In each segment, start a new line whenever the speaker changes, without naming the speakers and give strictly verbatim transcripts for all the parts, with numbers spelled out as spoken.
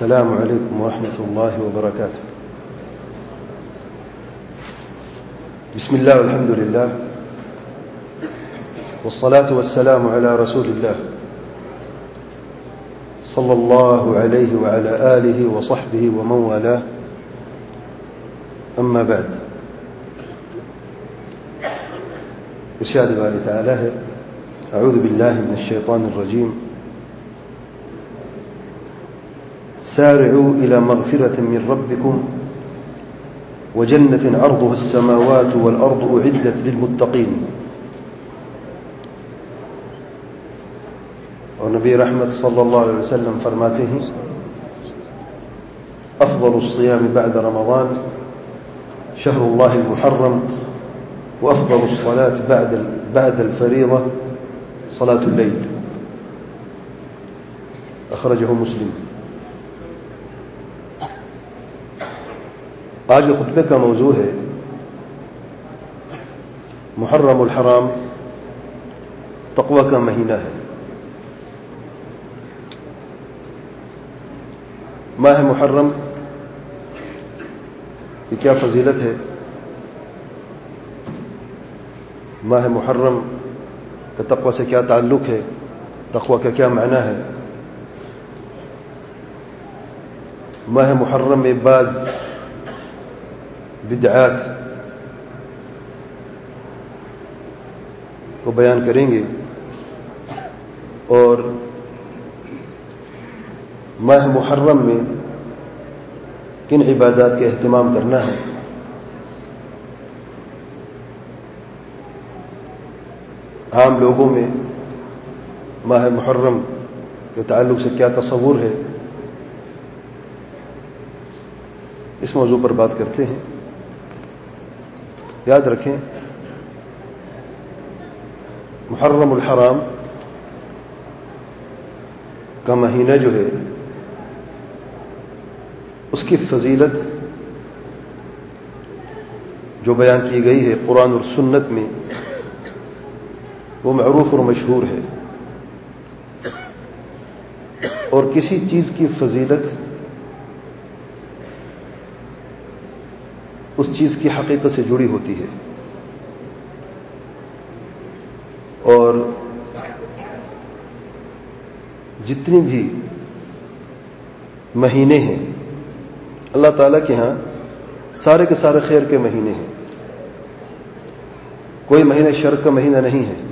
السلام عليكم ورحمة الله وبركاته. بسم الله والحمد لله والصلاة والسلام على رسول الله صلى الله عليه وعلى آله وصحبه ومن والاه. أما بعد، إرشاد باري تعالى ہے: أعوذ بالله من الشيطان الرجيم سارعوا إلى مغفرة من ربكم وجنة عرضها السماوات والأرض أعدت للمتقين. اور نبی رحمت صلی اللہ علیہ وسلم فرماتے ہیں: أفضل الصيام بعد رمضان شهر الله المحرم وأفضل الصلاة بعد بعد الفريضة صلاة الليل. أخرجه مسلم. آج خطبے کا موضوع ہے محرم الحرام، تقوی کا مہینہ ہے. ماہ محرم کی کیا فضیلت ہے؟ ماہ محرم کا تقوی سے کیا تعلق ہے؟ تقوی کا کیا معنی ہے؟ ماہ محرم میں بعض بدعات کو بیان کریں گے اور ماہ محرم میں کن عبادات کا اہتمام کرنا ہے. عام لوگوں میں ماہ محرم کے تعلق سے کیا تصور ہے، اس موضوع پر بات کرتے ہیں. یاد رکھیں، محرم الحرام کا مہینہ جو ہے اس کی فضیلت جو بیان کی گئی ہے قرآن اور سنت میں وہ معروف اور مشہور ہے. اور کسی چیز کی فضیلت اس چیز کی حقیقت سے جڑی ہوتی ہے. اور جتنی بھی مہینے ہیں اللہ تعالیٰ کے ہاں سارے کے سارے خیر کے مہینے ہیں. کوئی مہینہ شر کا مہینہ نہیں ہے،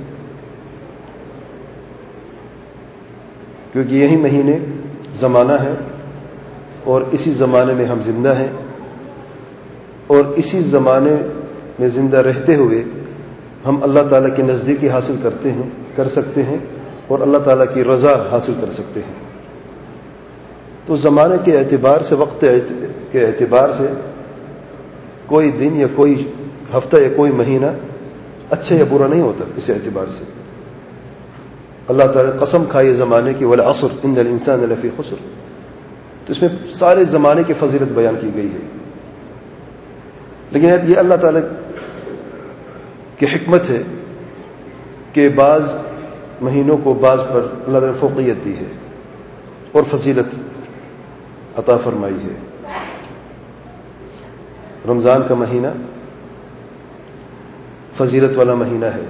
کیونکہ یہی مہینے زمانہ ہے اور اسی زمانے میں ہم زندہ ہیں اور اسی زمانے میں زندہ رہتے ہوئے ہم اللہ تعالیٰ کی نزدیکی حاصل کرتے ہیں کر سکتے ہیں اور اللہ تعالیٰ کی رضا حاصل کر سکتے ہیں. تو زمانے کے اعتبار سے، وقت کے اعتبار سے کوئی دن یا کوئی ہفتہ یا کوئی مہینہ اچھا یا برا نہیں ہوتا. اس اعتبار سے اللہ تعالیٰ قسم کھائی زمانے کی، والعصر ان الانسان لفی خسر. تو اس میں سارے زمانے کی فضیلت بیان کی گئی ہے. لیکن یہ اللہ تعالیٰ کی حکمت ہے کہ بعض مہینوں کو بعض پر اللہ تعالیٰ نے فوقیت دی ہے اور فضیلت عطا فرمائی ہے. رمضان کا مہینہ فضیلت والا مہینہ ہے.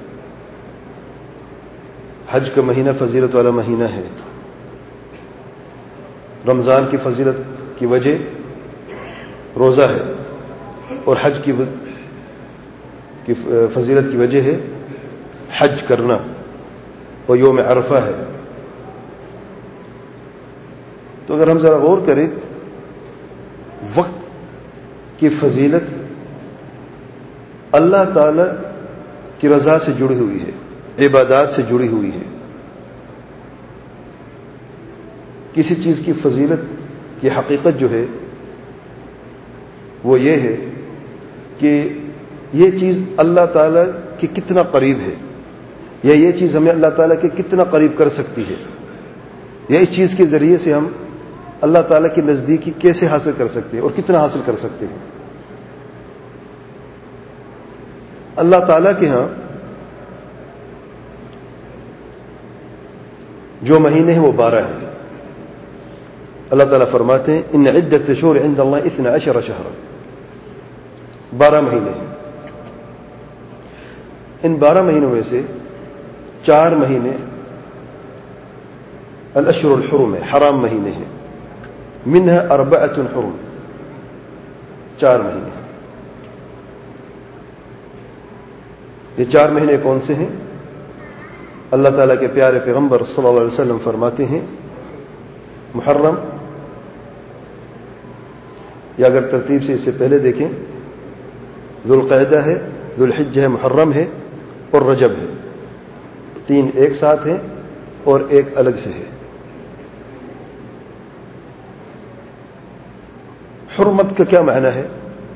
حج کا مہینہ فضیلت والا مہینہ ہے. رمضان کی فضیلت کی وجہ روزہ ہے اور حج کی فضیلت کی وجہ ہے حج کرنا اور یوم عرفہ ہے. تو اگر ہم ذرا غور کریں، وقت کی فضیلت اللہ تعالی کی رضا سے جڑی ہوئی ہے، عبادات سے جڑی ہوئی ہے. کسی چیز کی فضیلت کی حقیقت جو ہے وہ یہ ہے کہ یہ چیز اللہ تعالی کے کتنا قریب ہے، یا یہ چیز ہمیں اللہ تعالیٰ کے کتنا قریب کر سکتی ہے، یا اس چیز کے ذریعے سے ہم اللہ تعالیٰ کی نزدیکی کیسے حاصل کر سکتے ہیں اور کتنا حاصل کر سکتے ہیں. اللہ تعالیٰ کے ہاں جو مہینے ہیں وہ بارہ ہیں. اللہ تعالیٰ فرماتے ہیں ان عدت شہور عند اللہ اثنا عشر شہرا، بارہ مہینے ہیں. ان بارہ مہینوں میں سے چار مہینے الاشہر الحرم ہے، حرام مہینے ہیں. منها اربعۃ حرم، چار مہینے. یہ چار مہینے کون سے ہیں؟ اللہ تعالیٰ کے پیارے پیغمبر صلی اللہ علیہ وسلم فرماتے ہیں محرم، یا اگر ترتیب سے اس سے پہلے دیکھیں ذوالقعدہ ہے، ذوالحجہ ہے، محرم ہے اور رجب ہے. تین ایک ساتھ ہیں اور ایک الگ سے ہے. حرمت کا کیا معنی ہے؟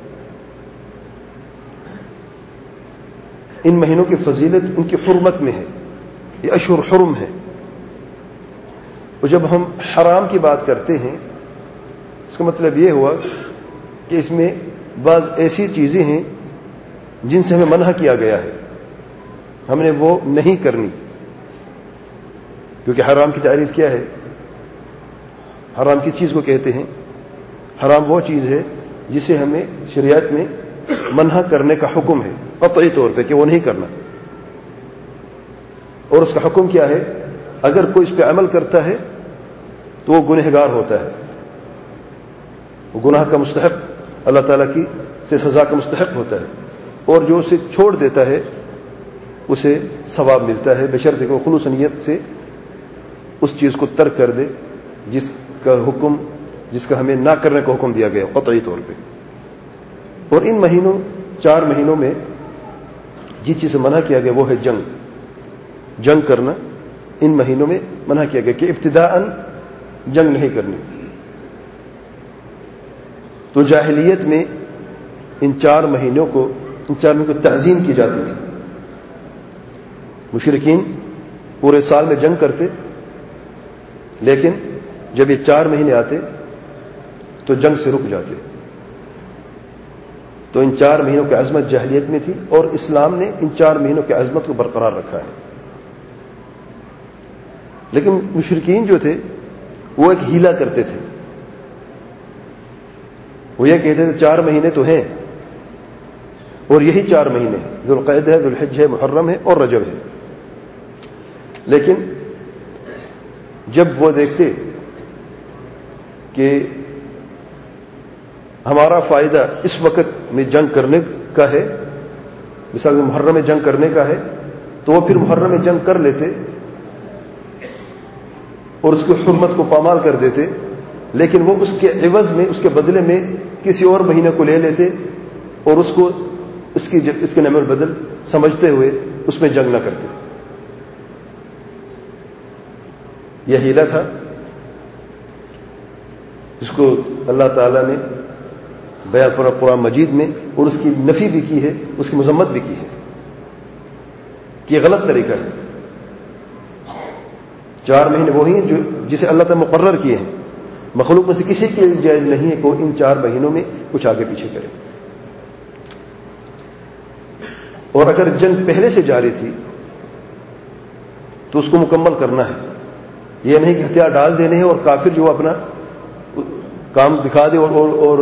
ان مہینوں کی فضیلت ان کی حرمت میں ہے. یہ اشہر حرم ہے. اور جب ہم حرام کی بات کرتے ہیں اس کا مطلب یہ ہوا کہ اس میں بعض ایسی چیزیں ہیں جن سے ہمیں منع کیا گیا ہے، ہم نے وہ نہیں کرنی. کیونکہ حرام کی تعریف کیا ہے؟ حرام کس چیز کو کہتے ہیں؟ حرام وہ چیز ہے جسے ہمیں شریعت میں منع کرنے کا حکم ہے قطعی طور پہ کہ وہ نہیں کرنا. اور اس کا حکم کیا ہے؟ اگر کوئی اس پہ عمل کرتا ہے تو وہ گنہگار ہوتا ہے، وہ گناہ کا مستحق، اللہ تعالیٰ کی سے سزا کا مستحق ہوتا ہے. اور جو اسے چھوڑ دیتا ہے اسے ثواب ملتا ہے، بشرطے کہ وہ خلوص نیت سے اس چیز کو ترک کر دے جس کا حکم جس کا ہمیں نہ کرنے کا حکم دیا گیا قطعی طور پہ. اور ان مہینوں چار مہینوں میں جس چیز سے منع کیا گیا وہ ہے جنگ. جنگ کرنا ان مہینوں میں منع کیا گیا کہ ابتداءً جنگ نہیں کرنی. تو جاہلیت میں ان چار مہینوں کو ان چار مہینوں کو تعظیم کی جاتی تھی. مشرکین پورے سال میں جنگ کرتے، لیکن جب یہ چار مہینے آتے تو جنگ سے رک جاتے. تو ان چار مہینوں کی عظمت جاہلیت میں تھی اور اسلام نے ان چار مہینوں کی عظمت کو برقرار رکھا ہے. لیکن مشرکین جو تھے وہ ایک ہیلا کرتے تھے. وہ یہ کہتے تھے چار مہینے تو ہیں اور یہی چار مہینے ذوالقعدہ ہے، ذوالحجہ ہے، محرم ہے اور رجب ہے. لیکن جب وہ دیکھتے کہ ہمارا فائدہ اس وقت میں جنگ کرنے کا ہے، مثال محرم میں جنگ کرنے کا ہے، تو وہ پھر محرم میں جنگ کر لیتے اور اس کی حرمت کو پامال کر دیتے. لیکن وہ اس کے عوض میں اس کے بدلے میں کسی اور مہینے کو لے لیتے اور اس کو اس کی اس کے نعم البدل سمجھتے ہوئے اس میں جنگ نہ کرتے. یہ ہیلا تھا جس کو اللہ تعالیٰ نے بیان فرمایا قرآن مجید میں، اور اس کی نفی بھی کی ہے، اس کی مذمت بھی کی ہے کہ یہ غلط طریقہ ہے. چار مہینے وہی ہیں جو جسے اللہ تعالیٰ مقرر کیے ہیں. مخلوق میں سے کسی کے لیے جائز نہیں ہے کہ وہ ان چار مہینوں میں کچھ آگے پیچھے کرے. اور اگر جنگ پہلے سے جاری تھی تو اس کو مکمل کرنا ہے. یہ نہیں کہ ہتھیار ڈال دینے ہیں اور کافر جو اپنا کام دکھا دے اور, اور, اور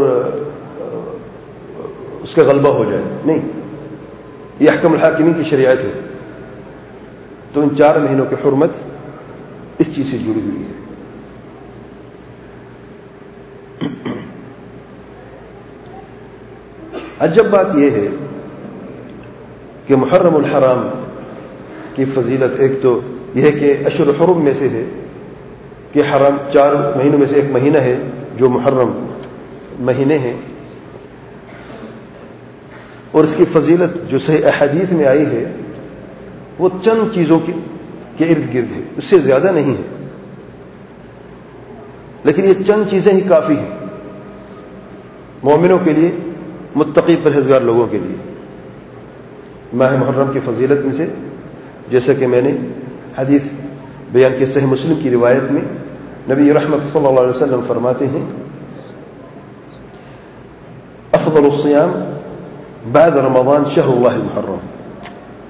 اس کا غلبہ ہو جائے. نہیں، یہ احکم الحاکمین کی شریعت ہے. تو ان چار مہینوں کی حرمت اس چیز سے جڑی ہوئی ہے. عجب بات یہ ہے کہ محرم الحرام کی فضیلت ایک تو یہ ہے کہ اشہر حرم میں سے ہے کہ حرام چار مہینوں میں سے ایک مہینہ ہے جو محرم مہینے ہیں، اور اس کی فضیلت جو صحیح احادیث میں آئی ہے وہ چند چیزوں کی کے ارد گرد ہے، اس سے زیادہ نہیں ہے. لیکن یہ چند چیزیں ہی کافی ہیں مومنوں کے لیے، متقی پرہیزگار لوگوں کے لیے. ماہ محرم کی فضیلت میں سے جیسا کہ میں نے حدیث بیان کی صحیح مسلم کی روایت میں نبی رحمت صلی اللہ علیہ وسلم فرماتے ہیں افضل الصیام بعد رمضان شہر اللہ المحرم.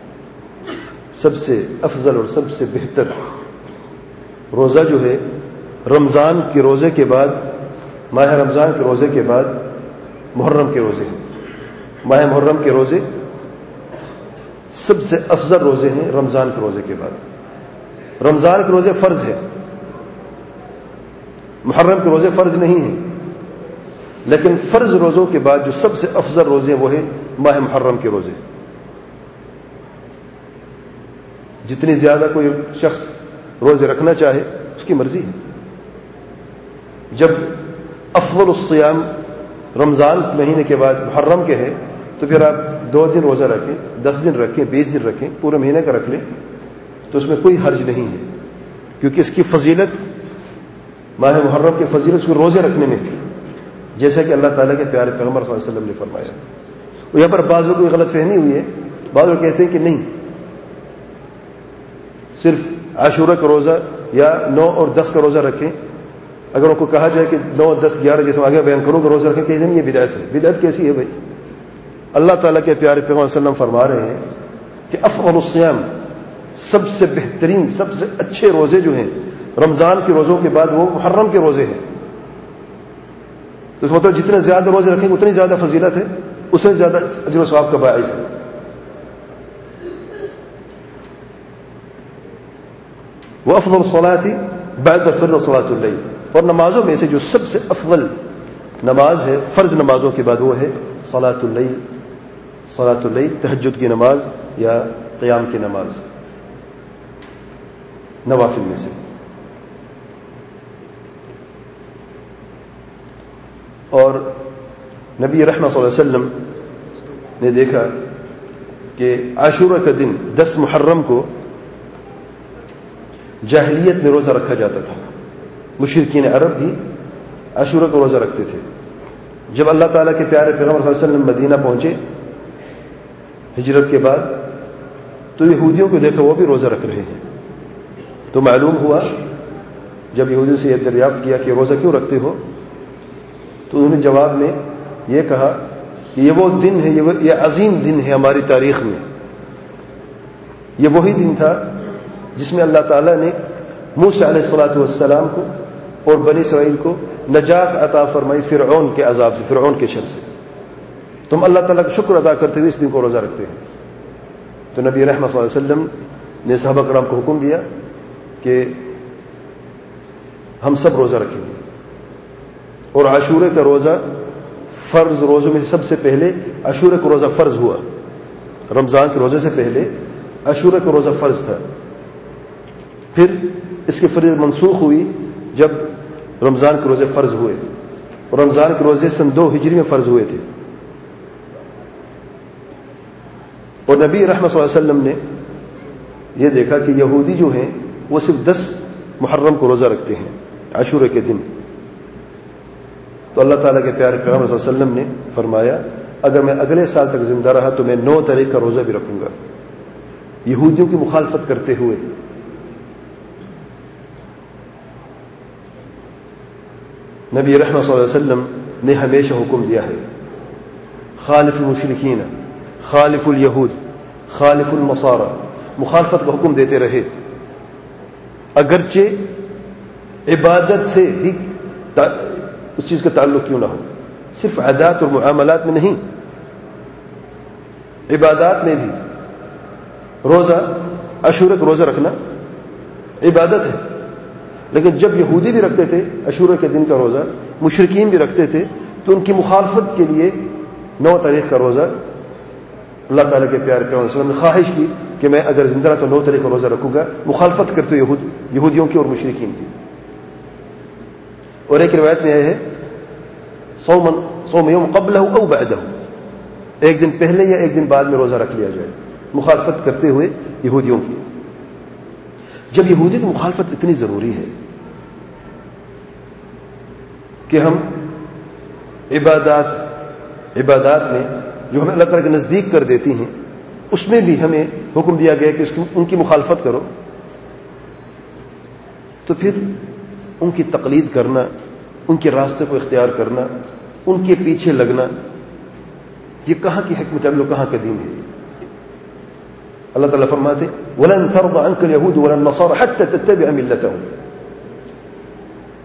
سب سے افضل اور سب سے بہتر روزہ جو ہے رمضان کے روزے کے بعد، ماہ رمضان کے روزے کے بعد محرم کے روزے ہیں۔ ماہ محرم کے روزے سب سے افضل روزے ہیں رمضان کے روزے کے بعد۔ رمضان کے روزے فرض ہیں، محرم کے روزے فرض نہیں ہیں، لیکن فرض روزوں کے بعد جو سب سے افضل روزے ہیں وہ ہیں ماہ محرم کے روزے۔ جتنی زیادہ کوئی شخص روزے رکھنا چاہے اس کی مرضی ہے۔ جب افضل الصیام رمضان مہینے کے بعد محرم کے ہے تو پھر آپ دو دن روزہ رکھیں، دس دن رکھیں، بیس دن رکھیں، پورے مہینے کا رکھ لیں تو اس میں کوئی حرج نہیں ہے، کیونکہ اس کی فضیلت، ماہ محرم کی فضیلت اس کو روزے رکھنے میں تھی، جیسا کہ اللہ تعالیٰ کے پیارے پیغمبر صلی اللہ علیہ وسلم نے فرمایا۔ اور یہاں پر بعض لوگوں کو غلط فہمی ہوئی ہے، بعض لوگ کہتے ہیں کہ نہیں، صرف عاشورہ کا روزہ یا نو اور دس کا روزہ رکھیں۔ اگر ان کو کہا جائے کہ نو دس گیارہ جیسے آگے بیان کروں کہ روزہ رکھیں، کہتے ہیں یہ بدعت ہے۔ بدعت کیسی ہے بھائی؟ اللہ تعالیٰ کے پیارے پیغمبر صلی اللہ علیہ وسلم فرما رہے ہیں کہ افضل الصیام، سب سے بہترین، سب سے اچھے روزے جو ہیں رمضان کے روزوں کے بعد وہ محرم کے روزے ہیں۔ تو اس مطلب جتنے زیادہ روزے رکھیں گے اتنی زیادہ فضیلت ہے، اس سے زیادہ اجر و ثواب کا باعث ہے۔ وافضل الصلاة بعد فرض صلاة الليل، اور نمازوں میں سے جو سب سے افضل نماز ہے فرض نمازوں کے بعد وہ ہے صلاۃ اللیل، صلاۃ اللیل، تہجد کی نماز یا قیام کی نماز، نوافل میں سے۔ اور نبی رحمۃ صلی اللہ علیہ وسلم نے دیکھا کہ عاشورہ کا دن دس محرم کو جاہلیت میں روزہ رکھا جاتا تھا۔ مشرکین عرب بھی عاشورہ کو روزہ رکھتے تھے۔ جب اللہ تعالیٰ کے پیارے پیغمبر صلی اللہ علیہ وسلم مدینہ پہنچے ہجرت کے بعد تو یہودیوں کو دیکھا وہ بھی روزہ رکھ رہے ہیں، تو معلوم ہوا، جب یہودیوں سے یہ دریافت کیا کہ روزہ کیوں رکھتے ہو، تو انہوں نے جواب میں یہ کہا کہ یہ وہ دن ہے، یہ عظیم دن ہے ہماری تاریخ میں، یہ وہی دن تھا جس میں اللہ تعالیٰ نے موسیٰ علیہ الصلاۃ والسلام کو اور بنی اسرائیل کو نجات عطا فرمائی فرعون کے عذاب سے، فرعون کے شر سے۔ تم اللہ تعالیٰ کا شکر ادا کرتے ہوئے اس دن کو روزہ رکھتے ہیں۔ تو نبی رحمۃ صلی اللہ علیہ وسلم نے صحابہ کرام کو حکم دیا کہ ہم سب روزہ رکھیں گے، اور عاشورے کا روزہ فرض روزوں میں سب سے پہلے عاشورے کا روزہ فرض ہوا۔ رمضان کے روزے سے پہلے عاشورے کا روزہ فرض تھا، پھر اس کی فریضت منسوخ ہوئی جب رمضان کے روزے فرض ہوئے، اور رمضان کے روزے سن دو ہجری میں فرض ہوئے تھے۔ اور نبی رحمۃ صلی اللہ علیہ وسلم نے یہ دیکھا کہ یہودی جو ہیں وہ صرف دس محرم کو روزہ رکھتے ہیں، عاشورے کے دن۔ تو اللہ تعالیٰ کے پیارے پیغمبر صلی اللہ علیہ وسلم نے فرمایا اگر میں اگلے سال تک زندہ رہا تو میں نو تاریخ کا روزہ بھی رکھوں گا، یہودیوں کی مخالفت کرتے ہوئے۔ نبی رحمۃ صلی اللہ علیہ وسلم نے ہمیشہ حکم دیا ہے خالف المشرکین، خالف الیہود، خالف النصارى، مخالفت کا حکم دیتے رہے، اگرچہ عبادت سے ہی اس چیز کا تعلق کیوں نہ ہو، صرف عادات اور معاملات میں نہیں، عبادات میں بھی۔ روزہ، عاشورہ کا روزہ رکھنا عبادت ہے، لیکن جب یہودی بھی رکھتے تھے عاشورہ کے دن کا روزہ، مشرکین بھی رکھتے تھے، تو ان کی مخالفت کے لیے نو تاریخ کا روزہ اللہ تعالیٰ کے پیارے پیغمبر صلی اللہ علیہ وسلم نے خواہش کی کہ میں اگر زندہ رہا تو نو تاریخ کا روزہ رکھوں گا، مخالفت کرتے یہود یہودیوں کی اور مشرکین کی۔ اور ایک روایت میں یہ ہے صوم صوم یوم قبلہ او بعدہ، ایک دن پہلے یا ایک دن بعد میں روزہ رکھ لیا جائے، مخالفت کرتے ہوئے یہودیوں کی۔ جب یہودی کی مخالفت اتنی ضروری ہے کہ ہم عبادات عبادات میں جو ہمیں اللہ تعالیٰ کے نزدیک کر دیتی ہیں اس میں بھی ہمیں حکم دیا گیا کہ ان کی مخالفت کرو، تو پھر ان کی تقلید کرنا، ان کے راستے کو اختیار کرنا، ان کے پیچھے لگنا، یہ کہاں کی حکمت عمل، کہاں کا دین ہے؟ اللہ تعالیٰ فرماتے وَلَن تَرْضَ عَنْكَ الْيَهُودُ وَلَا النَّصَارَى حَتَّى تَتَّبِعَ مِلَّتَهُمْ،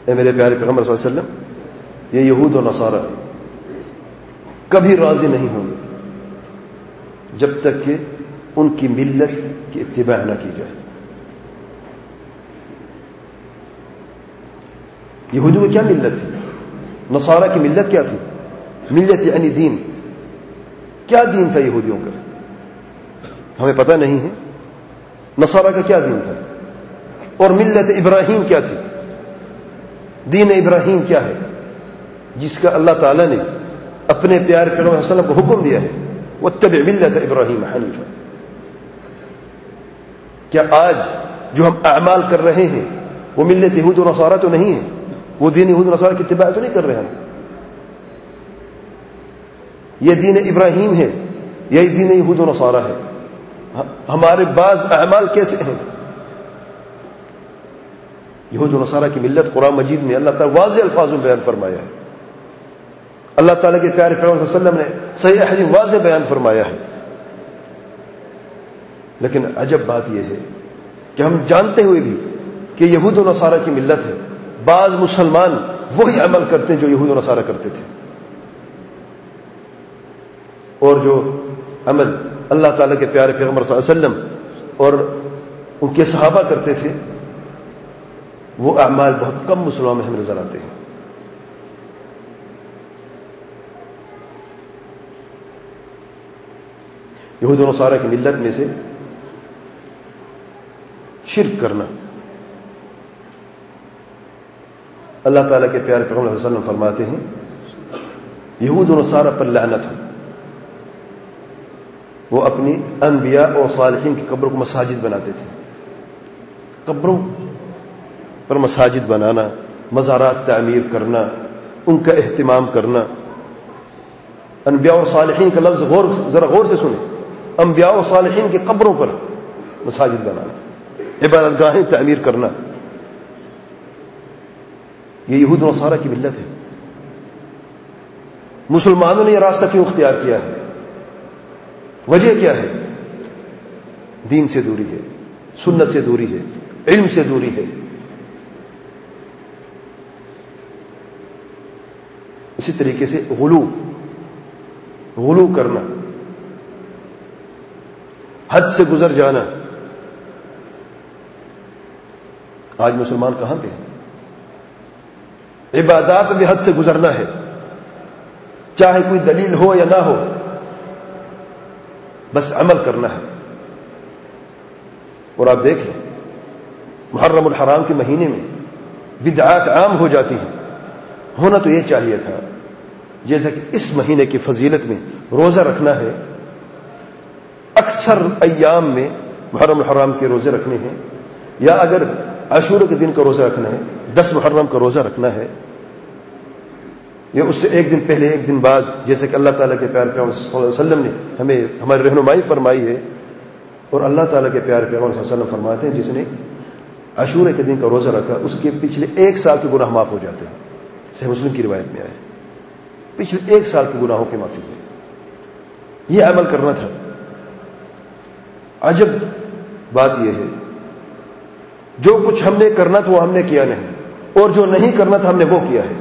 اے میرے پیارے پیغمبر صلی اللہ علیہ وسلم، یہ یہود و نصارہ کبھی راضی نہیں ہوں گے جب تک کہ ان کی ملت کی اتباع نہ کی جائے. یہودیوں کی کیا ملت تھی؟ نصارہ کی ملت کیا تھی؟ ملت یعنی دین. کیا دین تھا یہودیوں کا؟ ہمیں پتہ نہیں ہے. نصارہ کا کیا دین تھا؟ اور ملت ابراہیم کیا تھی؟ دین ابراہیم کیا ہے جس کا اللہ تعالیٰ نے اپنے پیارے پیغمبر صلی اللہ علیہ وسلم کو حکم دیا ہے، واتبع ملت ابراہیم حنیفا. کیا آج جو ہم اعمال کر رہے ہیں وہ ملت یہود و نصارہ تو نہیں ہے؟ وہ دین یہود و نصارہ کی اتباع تو نہیں کر رہے ہیں. یہ دین ابراہیم ہے، یہی دین یہود و نصارہ ہے. ہمارے بعض اعمال کیسے ہیں؟ یہود و نصارہ کی ملت قرآن مجید میں اللہ تعالیٰ واضح الفاظ میں بیان فرمایا ہے. اللہ تعالیٰ کے پیارے پیغمبر صلی اللہ علیہ وسلم نے صحیح حدیث واضح بیان فرمایا ہے. لیکن عجب بات یہ ہے کہ ہم جانتے ہوئے بھی کہ یہود و نصارہ کی ملت ہے، بعض مسلمان وہی عمل کرتے ہیں جو یہود و نصارہ کرتے تھے، اور جو عمل اللہ تعالیٰ کے پیارے پیغمبر صلی اللہ علیہ وسلم اور ان کے صحابہ کرتے تھے وہ اعمال بہت کم مسلمانوں میں ہمیں نظر آتے ہیں. یہود و نصارہ کی ملت میں سے شرک کرنا، اللہ تعالیٰ کے پیارے پیغمبر صلی اللہ علیہ وسلم فرماتے ہیں یہود و نصارہ پر لعنت ہو. وہ اپنی انبیاء اور صالحین کی قبروں کو مساجد بناتے تھے. قبروں پر مساجد بنانا، مزارات تعمیر کرنا، ان کا اہتمام کرنا. انبیاء اور صالحین کا لفظ غور ذرا غور سے سنیں. انبیاء اور صالحین کی قبروں پر مساجد بنانا، عبادت گاہیں تعمیر کرنا، یہ یہود و نصارہ کی ملت ہے. مسلمانوں نے یہ راستہ کیوں اختیار کیا ہے؟ وجہ کیا ہے؟ دین سے دوری ہے، سنت سے دوری ہے، علم سے دوری ہے. اسی طریقے سے غلو غلو کرنا، حد سے گزر جانا. آج مسلمان کہاں پہ ہیں؟ عبادات میں بھی حد سے گزرنا ہے، چاہے کوئی دلیل ہو یا نہ ہو، بس عمل کرنا ہے. اور آپ دیکھیں محرم الحرام کے مہینے میں بدعات عام ہو جاتی ہیں. ہونا تو یہ چاہیے تھا جیسا کہ اس مہینے کی فضیلت میں روزہ رکھنا ہے، اکثر ایام میں محرم الحرام کے روزے رکھنے ہیں، یا اگر عاشورہ کے دن کا روزہ رکھنا ہے، دس محرم کا روزہ رکھنا ہے، یا اس سے ایک دن پہلے ایک دن بعد، جیسے کہ اللہ تعالیٰ کے پیارے پیغمبر صلی اللہ علیہ وسلم نے ہمیں ہماری رہنمائی فرمائی ہے. اور اللہ تعالیٰ کے پیارے پیغمبر صلی اللہ علیہ وسلم فرماتے ہیں جس نے عاشورہ کے دن کا روزہ رکھا اس کے پچھلے ایک سال کے گناہ معاف ہو جاتے ہیں. صحیح مسلم کی روایت میں آئے پچھلے ایک سال کے گناہوں کی معافی ہوئی. یہ عمل کرنا تھا. عجب بات یہ ہے جو کچھ ہم نے کرنا تھا وہ ہم نے کیا نہیں، اور جو نہیں کرنا تھا ہم نے وہ کیا ہے.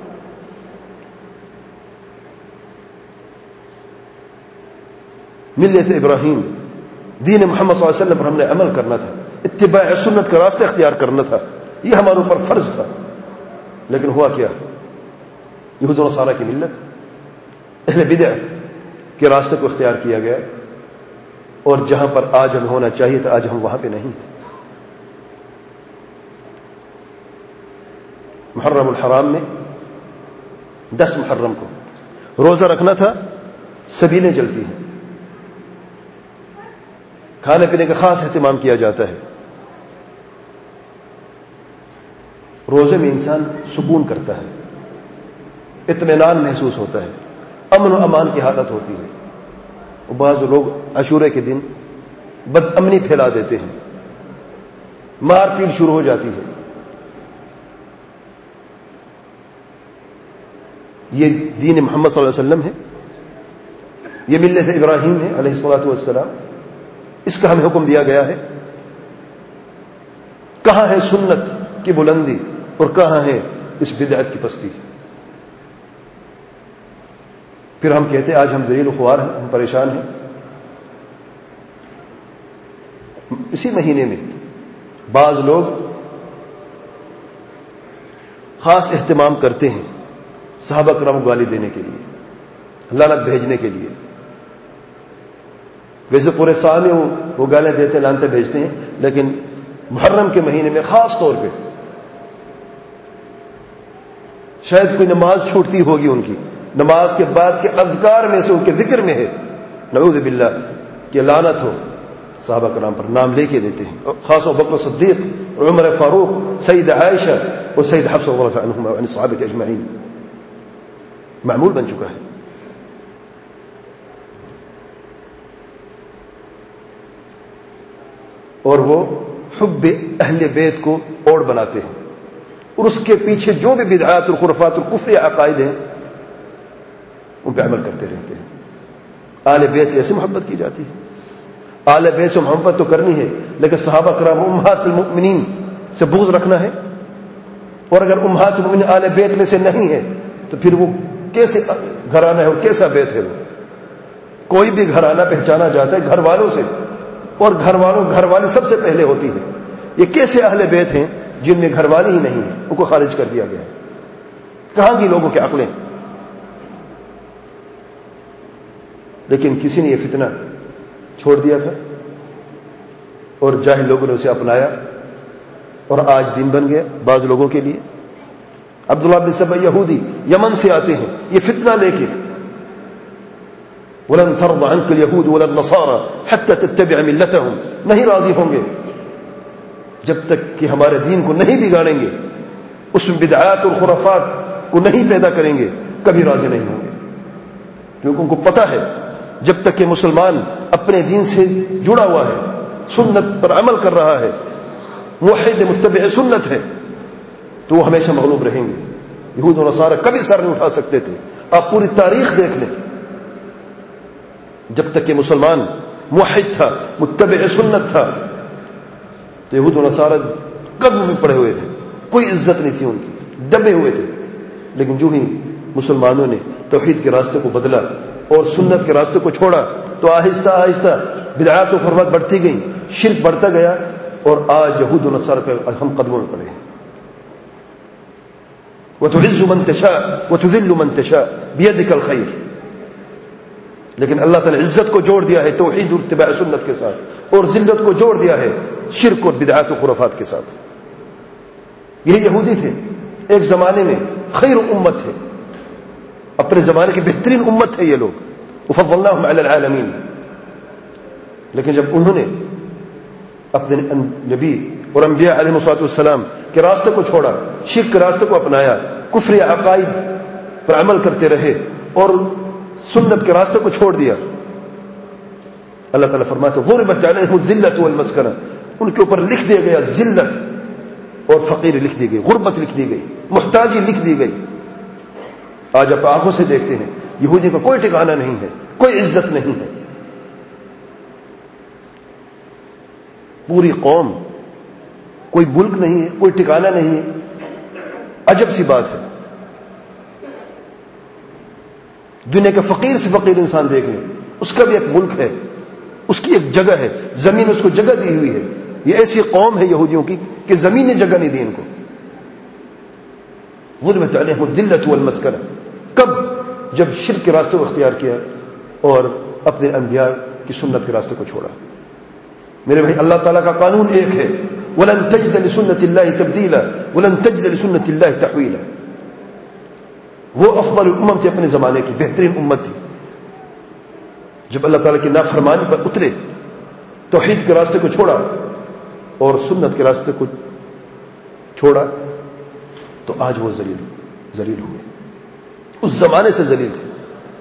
ملت ابراہیم، دین محمد صلی اللہ علیہ وسلم پر ہم نے عمل کرنا تھا، اتباع سنت کا راستہ اختیار کرنا تھا، یہ ہمارے اوپر فرض تھا. لیکن ہوا کیا؟ یہود و نصارہ کی ملت، اہل بدع کے راستے کو اختیار کیا گیا، اور جہاں پر آج ہم ہونا چاہیے تھا آج ہم وہاں پہ نہیں. محرم الحرام میں دس محرم کو روزہ رکھنا تھا، سبیلیں جلتی ہیں، کھانے پینے کا خاص اہتمام کیا جاتا ہے. روزے میں انسان سکون کرتا ہے، اطمینان محسوس ہوتا ہے، امن و امان کی حالت ہوتی ہے. اور بعض لوگ عاشورہ کے دن بد امنی پھیلا دیتے ہیں، مار پیٹ شروع ہو جاتی ہے. یہ دین محمد صلی اللہ علیہ وسلم ہے، یہ ملت ابراہیم ہے علیہ الصلوۃ والسلام. اس کا ہمیں حکم دیا گیا ہے. کہاں ہے سنت کی بلندی؟ اور کہاں ہے اس بدعت کی پستی؟ پھر ہم کہتے ہیں آج ہم ذلیل و خوار ہیں، ہم پریشان ہیں. اسی مہینے میں بعض لوگ خاص اہتمام کرتے ہیں صحابہ کرام کو گالی دینے کے لیے، لعنت بھیجنے کے لیے. ویسے پورے سال میں وہ گالیں دیتے ہیں، لعنتیں بھیجتے ہیں، لیکن محرم کے مہینے میں خاص طور پہ شاید کوئی نماز چھوٹتی ہوگی ان کی، نماز کے بعد کے اذکار میں سے ان کے ذکر میں ہے نعوذ باللہ کہ لعنت ہو صحابہ کرام پر، نام لے کے دیتے ہیں. اور خاص ابو بکر صدیق، عمر فاروق، سید عائشہ اور سید حفصہ رضی اللہ عنہما وعن الصحابہ اجمعین معمول بن چکا ہے. اور وہ حب اہل بیت کو اوڑ بناتے ہیں اور اس کے پیچھے جو بھی بدعات اور خرافات اور کفری عقائد ہیں ان پہ عمل کرتے رہتے ہیں. اہل بیت سے ایسے محبت کی جاتی ہے، اہل بیت سے محبت تو کرنی ہے، لیکن صحابہ کرام امہات المؤمنین سے بغض رکھنا ہے. اور اگر امہات المؤمنین اہل بیت میں سے نہیں ہے تو پھر وہ کیسے گھرانہ ہے اور کیسا بیت ہے؟ وہ کوئی بھی گھرانہ پہچانا جاتا ہے گھر والوں سے، اور گھر والوں گھر والی سب سے پہلے ہوتی ہے. یہ کیسے اہل بیت ہیں جن میں گھر والی ہی نہیں ہے، ان کو خارج کر دیا گیا؟ کہاں کی لوگوں کی عقلیں؟ لیکن کسی نے یہ فتنہ چھوڑ دیا تھا اور جاہل لوگوں نے اسے اپنایا اور آج دین بن گیا بعض لوگوں کے لیے. عبداللہ بن سبع یہودی یمن سے آتے ہیں یہ فتنہ لے کے، وَلَن تَرْضَ عَنْكَ الْيَهُودُ وَلَا النَّصَارَى حَتَّى تَتَّبِعَ مِلَّتَهُمْ، نہیں راضی ہوں گے جب تک کہ ہمارے دین کو نہیں بگاڑیں گے، اس میں بدعات اور خرافات کو نہیں پیدا کریں گے، کبھی راضی نہیں ہوں گے. کیونکہ ان کو پتہ ہے جب تک کہ مسلمان اپنے دین سے جڑا ہوا ہے، سنت پر عمل کر رہا ہے، موحد متبع سنت ہے، تو وہ ہمیشہ مغلوب رہیں گے. یہود و نصارہ کبھی سر نہیں اٹھا سکتے تھے. آپ پوری تاریخ دیکھ لیں، جب تک کہ مسلمان موحد تھا، متبع سنت تھا، تو یہود و نصارہ قدم میں پڑے ہوئے تھے، کوئی عزت نہیں تھی ان کی، دبے ہوئے تھے. لیکن جو ہی مسلمانوں نے توحید کے راستے کو بدلا اور سنت کے راستے کو چھوڑا تو آہستہ آہستہ بدعات و خرافات بڑھتی گئیں، شرک بڑھتا گیا، اور آج یہود و نصارہ پہ ہم قدموں میں پڑے ہیں. وَتُعِزُّ مَن تَشَاءُ وَتُذِلُّ مَن تَشَاءُ بِيَدِكَ الْخَيْرُ. لیکن اللہ تعالی عزت کو جوڑ دیا ہے توحید اور اتباع سنت کے ساتھ، اور ذلت کو جوڑ دیا ہے شرک اور بدعات و خرافات کے ساتھ. یہ یہودی تھے، ایک زمانے میں خیر امت تھے، اپنے زمانے کی بہترین امت تھے یہ لوگ، وفضلناہم علی العالمین. لیکن جب انہوں نے اپنے نبی اور انبیاء علیہ الصلوۃ والسلام کے راستے کو چھوڑا، شرک کے راستے کو اپنایا، کفری عقائد پر عمل کرتے رہے اور سنت کے راستے کو چھوڑ دیا، اللہ تعالیٰ فرماتے ہیں غربت علیہم الذلۃ والمسکنہ، ان کے اوپر لکھ دیا گیا ذلت اور فقیر لکھ دی گئی، غربت لکھ دی گئی، محتاجی لکھ دی گئی. آج آپ آنکھوں سے دیکھتے ہیں یہودی کا کوئی ٹھکانہ نہیں ہے، کوئی عزت نہیں ہے. پوری قوم، کوئی ملک نہیں ہے، کوئی ٹھکانہ نہیں ہے. عجب سی بات ہے. دنیا کے فقیر سے فقیر انسان دیکھ لیں، اس کا بھی ایک ملک ہے، اس کی ایک جگہ ہے، زمین اس کو جگہ دی ہوئی ہے. یہ ایسی قوم ہے یہودیوں کی کہ زمین نے جگہ نہیں دی ان کو. غربت علیہم الذلۃ والمسکنہ. کب؟ جب شرک کے راستے کو اختیار کیا اور اپنے انبیاء کی سنت کے راستے کو چھوڑا. میرے بھائی، اللہ تعالیٰ کا قانون ایک ہے، وَلَن تَجِدَ لِسُنَّةِ اللَّهِ تَبْدِيلًا وَلَن تَجِدَ لِسُنَّةِ اللَّهِ تَحْوِيلًا. وہ افضل الامم تھی، اپنے زمانے کی بہترین امت تھی. جب اللہ تعالیٰ کی نافرمانی پر اترے، توحید کے راستے کو چھوڑا اور سنت کے راستے کو چھوڑا، تو آج وہ ذلیل ذلیل ہوئے. اس زمانے سے ذلیل تھے.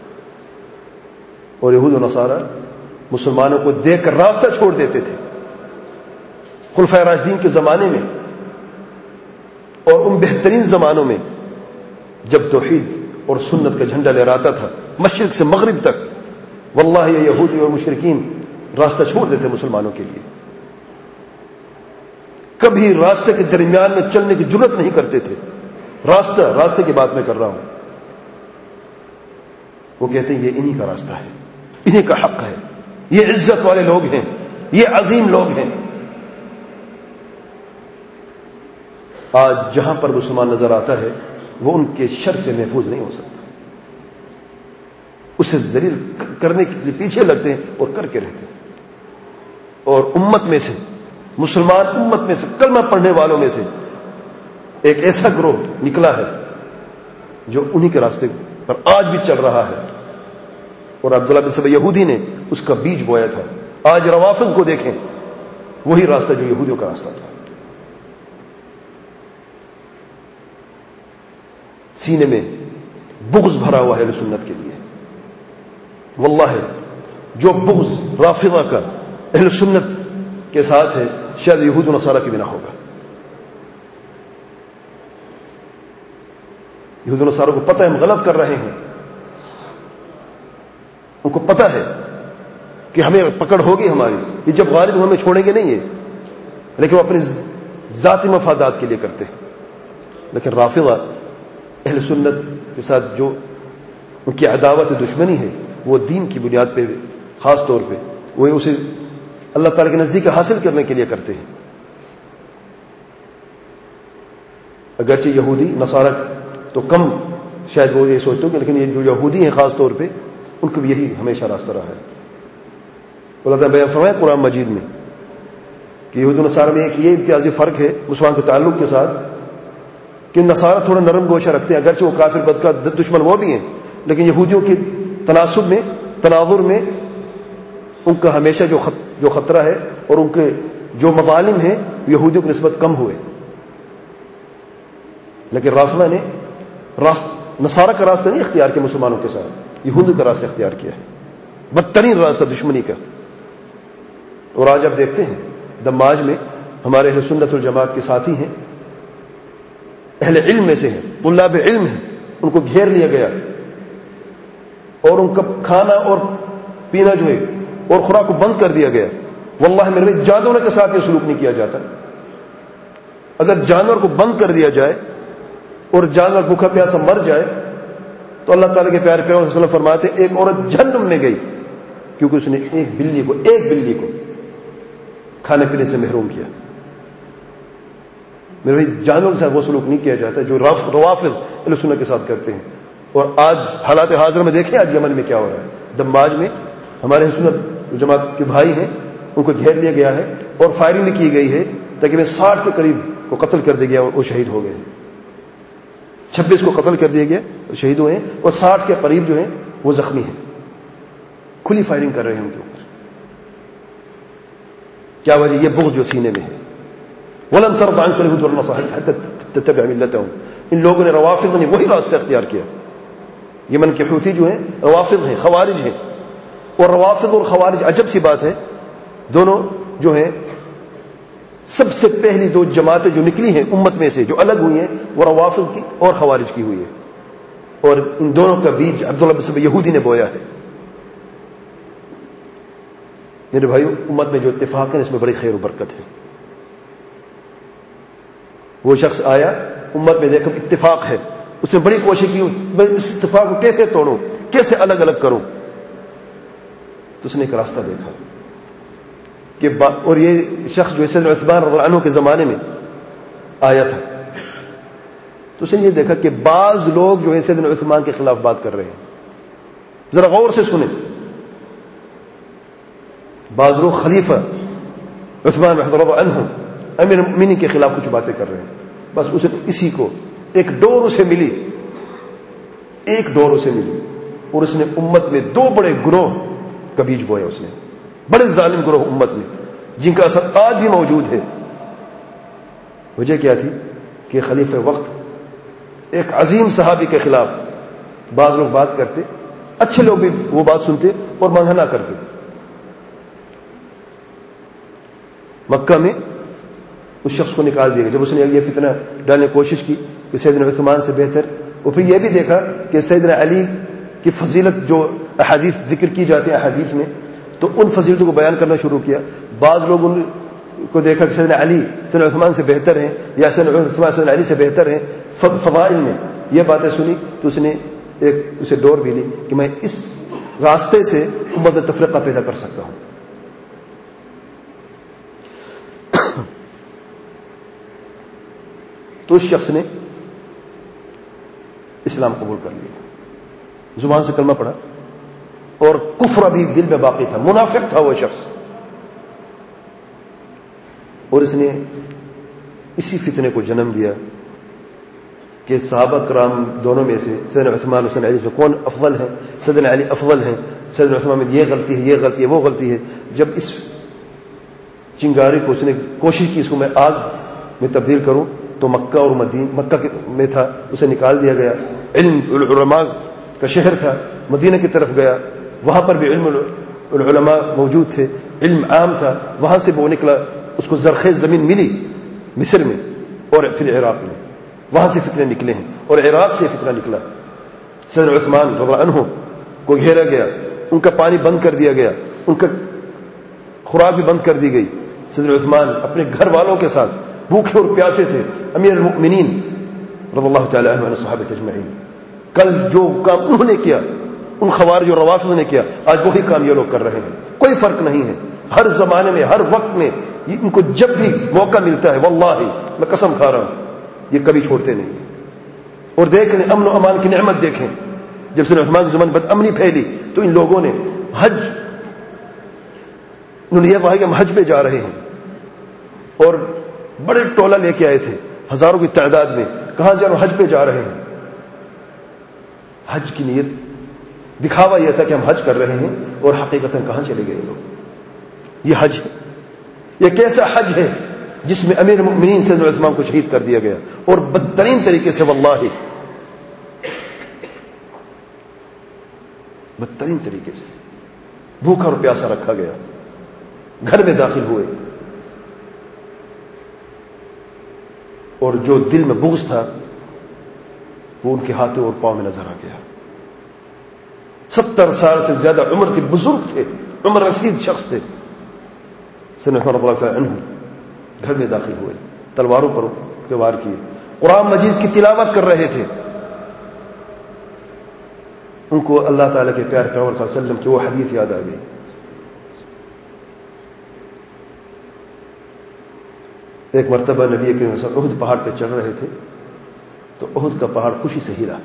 اور یہود و نصارہ مسلمانوں کو دیکھ کر راستہ چھوڑ دیتے تھے. خلفائے راشدین کے زمانے میں اور ان بہترین زمانوں میں جب توحید اور سنت کا جھنڈا لہراتا تھا مشرق سے مغرب تک، واللہ یہ یہودی اور مشرکین راستہ چھوڑ دیتے مسلمانوں کے لیے. کبھی راستے کے درمیان میں چلنے کی جرت نہیں کرتے تھے. راستہ راستے کی بات میں کر رہا ہوں. وہ کہتے ہیں یہ انہی کا راستہ ہے, انہی کا حق ہے, یہ عزت والے لوگ ہیں, یہ عظیم لوگ ہیں. آج جہاں پر مسلمان نظر آتا ہے وہ ان کے شر سے محفوظ نہیں ہو سکتا. اسے ذلیل کرنے کے لیے پیچھے لگتے ہیں اور کر کے رہتے ہیں. اور امت میں سے, مسلمان امت میں سے, کلمہ پڑھنے والوں میں سے ایک ایسا گروہ نکلا ہے جو انہی کے راستے پر آج بھی چل رہا ہے. اور عبداللہ بن سبا یہودی نے اس کا بیج بویا تھا. آج روافض کو دیکھیں, وہی راستہ جو یہودیوں کا راستہ تھا. سینے میں بغض بھرا ہوا ہے اہل سنت کے لیے. واللہ جو بغض رافضہ کا اہل سنت کے ساتھ ہے شاید یہود و نصارہ کی بنا ہوگا. یہود و نصارہ کو پتہ ہے ہم غلط کر رہے ہیں, ان کو پتہ ہے کہ ہمیں پکڑ ہوگی ہماری, یہ جب غالب ہمیں چھوڑیں گے نہیں ہے, لیکن وہ اپنے ذاتی مفادات کے لیے کرتے ہیں. لیکن رافضہ اہل سنت کے ساتھ جو ان کی عداوت دشمنی ہے وہ دین کی بنیاد پہ, خاص طور پہ وہ اسے اللہ تعالی کے نزدیک حاصل کرنے کے لیے کرتے ہیں. اگرچہ یہودی نصارہ تو کم شاید وہ یہ سوچتے ہیں, لیکن یہ جو یہودی ہیں خاص طور پہ ان کو بھی یہی ہمیشہ راستہ رہا ہے. اللہ تعالیٰ بیان فرمایا قرآن مجید میں کہ یہود و نصارہ میں ایک یہ امتیازی فرق ہے مسلمان کے تعلق کے ساتھ کہ نصارہ تھوڑا نرم گوشہ رکھتے ہیں, اگرچہ وہ کافر بدکار دشمن وہ بھی ہیں, لیکن یہودیوں کے تناسب میں, تناظر میں ان کا ہمیشہ جو خط, جو خطرہ ہے اور ان کے جو مظالم ہیں یہودیوں کی نسبت کم ہوئے. لیکن رافضہ نے راست نصارہ کا راستہ نہیں اختیار کیا مسلمانوں کے ساتھ, یہودیوں کا راستہ اختیار کیا ہے, بدترین راستہ دشمنی کا. اور آج آپ دیکھتے ہیں دماج میں ہمارے اہل سنت والجماعت کے ساتھی ہیں, اہل علم میں سے ہیں, طلاب علم ہیں, ان کو گھیر لیا گیا اور ان کا کھانا اور پینا جو ہے اور خوراک کو بند کر دیا گیا. واللہ میرے بھائی جانوروں کے ساتھ یہ سلوک نہیں کیا جاتا. اگر جانور کو بند کر دیا جائے اور جانور بھوکا پیاسا مر جائے تو اللہ تعالیٰ کے پیارے پیغمبر صلی اللہ علیہ وسلم فرماتے ایک عورت جہنم میں گئی کیونکہ اس نے ایک بلی کو ایک بلی کو کھانے پینے سے محروم کیا. میرے بھائی جانور سے وہ سلوک نہیں کیا جاتا جو روافض اہل سنت کے ساتھ کرتے ہیں. اور آج حالات حاضر میں دیکھیں آج یمن میں کیا ہو رہا ہے. دماج میں ہمارے اہل سنت جماعت کے بھائی ہیں, ان کو گھیر لیا گیا ہے اور فائرنگ بھی کی گئی ہے تاکہ میں ساٹھ کے قریب کو قتل کر دیا گیا اور وہ شہید ہو گئے. چھبیس کو قتل کر دیا گیا, شہید ہوئے ہیں, اور ساٹھ کے قریب جو ہیں وہ زخمی ہیں. کھلی فائرنگ کر رہے ہیں ان کے اوپر. کیا وجہ؟ یہ بغض جو سینے میں ہے. وَلَن تَرْضَ عَنْكَ الْيَهُودُ وَالنَّصَارَىٰ حَتَّىٰ تَتَّبِعَ مِلَّتَهُمْ. ان لوگوں نے روافض نے وہی راستہ اختیار کیا. یمن کے حوثی جو ہیں روافض ہیں, خوارج ہیں. اور روافض اور خوارج عجب سی بات ہے, دونوں جو ہیں سب سے پہلی دو جماعتیں جو نکلی ہیں امت میں سے جو الگ ہوئی ہیں وہ روافض کی اور خوارج کی ہوئی ہے. اور ان دونوں کا بیج عبداللہ بن سبا یہودی نے بویا ہے. میرے بھائیو, امت میں جو اتفاق ہے اس میں بڑی خیر و برکت ہے. وہ شخص آیا امت میں دیکھا اتفاق ہے, اس نے بڑی کوشش کی میں اس اتفاق کو کیسے توڑوں, کیسے الگ الگ کروں. تو اس نے ایک راستہ دیکھا کہ اور یہ شخص جو سیدنا عثمان رضی اللہ عنہ کے زمانے میں آیا تھا, تو اس نے یہ دیکھا کہ بعض لوگ جو ہے سیدنا عثمان کے خلاف بات کر رہے ہیں. ذرا غور سے سنیں. بعض لوگ خلیفہ عثمان رضی اللہ عنہ امیر المؤمنین کے خلاف کچھ باتیں کر رہے ہیں. بس اسے اسی کو ایک ڈور اسے ملی, ایک ڈور اسے ملی اور اس نے امت میں دو بڑے گروہ کا بیج بویا. اس نے بڑے ظالم گروہ امت میں جن کا اثر آج بھی موجود ہے. وجہ کیا تھی کہ خلیفہ وقت ایک عظیم صحابی کے خلاف بعض لوگ بات کرتے, اچھے لوگ بھی وہ بات سنتے اور منع کرتے. مکہ میں اس شخص کو نکال دیا گیا جب اس نے یہ فتنہ ڈالنے کی کوشش کی کہ سیدنا عثمان سے بہتر. اور پھر یہ بھی دیکھا کہ سیدنا علی کی فضیلت جو احادیث ذکر کی جاتی ہے احادیث میں, تو ان فضیلتوں کو بیان کرنا شروع کیا. بعض لوگ ان کو دیکھا کہ سیدنا علی سیدنا عثمان سے بہتر ہیں یا سیدنا عثمان سیدنا علی سے بہتر ہیں فضائل میں، یہ باتیں سنی تو اس نے ایک اسے ڈور بھی لی کہ میں اس راستے سے امت میں تفرقہ پیدا کر سکتا ہوں. تو اس شخص نے اسلام قبول کر لیا، زبان سے کلمہ پڑھا اور کفر ابھی دل میں باقی تھا، منافق تھا وہ شخص. اور اس نے اسی فتنے کو جنم دیا کہ صحابہ کرام دونوں میں سے سیدنا عثمان اور سیدنا علی میں کون افضل ہے. سیدنا علی افضل ہیں، سیدنا عثمان میں یہ غلطی ہے یہ غلطی ہے وہ غلطی ہے. جب اس چنگاری کو اس نے کوشش کی اس کو میں آگ میں تبدیل کروں تو مکہ اور مدینہ، مکہ میں تھا اسے نکال دیا گیا، علم العلماء کا شہر تھا، مدینہ کی طرف گیا، وہاں پر بھی علم العلماء موجود تھے، علم عام تھا، وہاں سے وہ نکلا، اس کو زرخیز زمین ملی مصر میں اور پھر عراق میں، وہاں سے فتنے نکلے ہیں اور عراق سے فتنہ نکلا. سیدنا عثمان رضی اللہ عنہ کو گھیرا گیا، ان کا پانی بند کر دیا گیا، ان کا خوراک بھی بند کر دی گئی. سیدنا عثمان اپنے گھر والوں کے ساتھ بھوکے اور پیاسے تھے. امیر المؤمنین رضی اللہ تعالی عنہ صحابہ اجمعین، کل جو کام انہوں نے کیا ان خوارج اور روافض نے کیا، آج وہی کام یہ لوگ کر رہے ہیں. کوئی فرق نہیں ہے. ہر زمانے میں ہر وقت میں ان کو جب بھی موقع ملتا ہے واللہ میں قسم کھا رہا ہوں یہ کبھی چھوڑتے نہیں. اور دیکھیں امن و امان کی نعمت دیکھیں، جب سیدنا عثمان کی زمان بد امنی پھیلی تو ان لوگوں نے حج، انہوں نے یہ کہا کہ ہم حج پہ جا رہے ہیں اور بڑے ٹولہ لے کے آئے تھے ہزاروں کی تعداد میں. کہاں جا رہے ہیں؟ حج پہ جا رہے ہیں. حج کی نیت دکھاوا یہ تھا کہ ہم حج کر رہے ہیں اور حقیقتاً کہاں چلے گئے لوگ. یہ حج ہے، یہ کیسا حج ہے جس میں امیر المؤمنین سیدنا عثمان کو شہید کر دیا گیا اور بدترین طریقے سے، واللہ بدترین طریقے سے بھوکا اور پیاسا رکھا گیا. گھر میں داخل ہوئے اور جو دل میں بغض تھا وہ ان کے ہاتھوں اور پاؤں میں نظر آ گیا. ستر سال سے زیادہ عمر تھی، بزرگ تھے، عمر رسید شخص تھے. سیدنا عثمان رضی اللہ تعالی عنہ گھر میں داخل ہوئے، تلواروں پر وار کیے، قرآن مجید کی تلاوت کر رہے تھے. ان کو اللہ تعالیٰ کے پیارے پیغمبر صلی اللہ علیہ وسلم کی وہ حدیث یاد آ گئی. ایک مرتبہ نبی کریم صلی اللہ علیہ وسلم احد پہاڑ پہ چڑھ رہے تھے تو احد کا پہاڑ خوشی سے ہلا.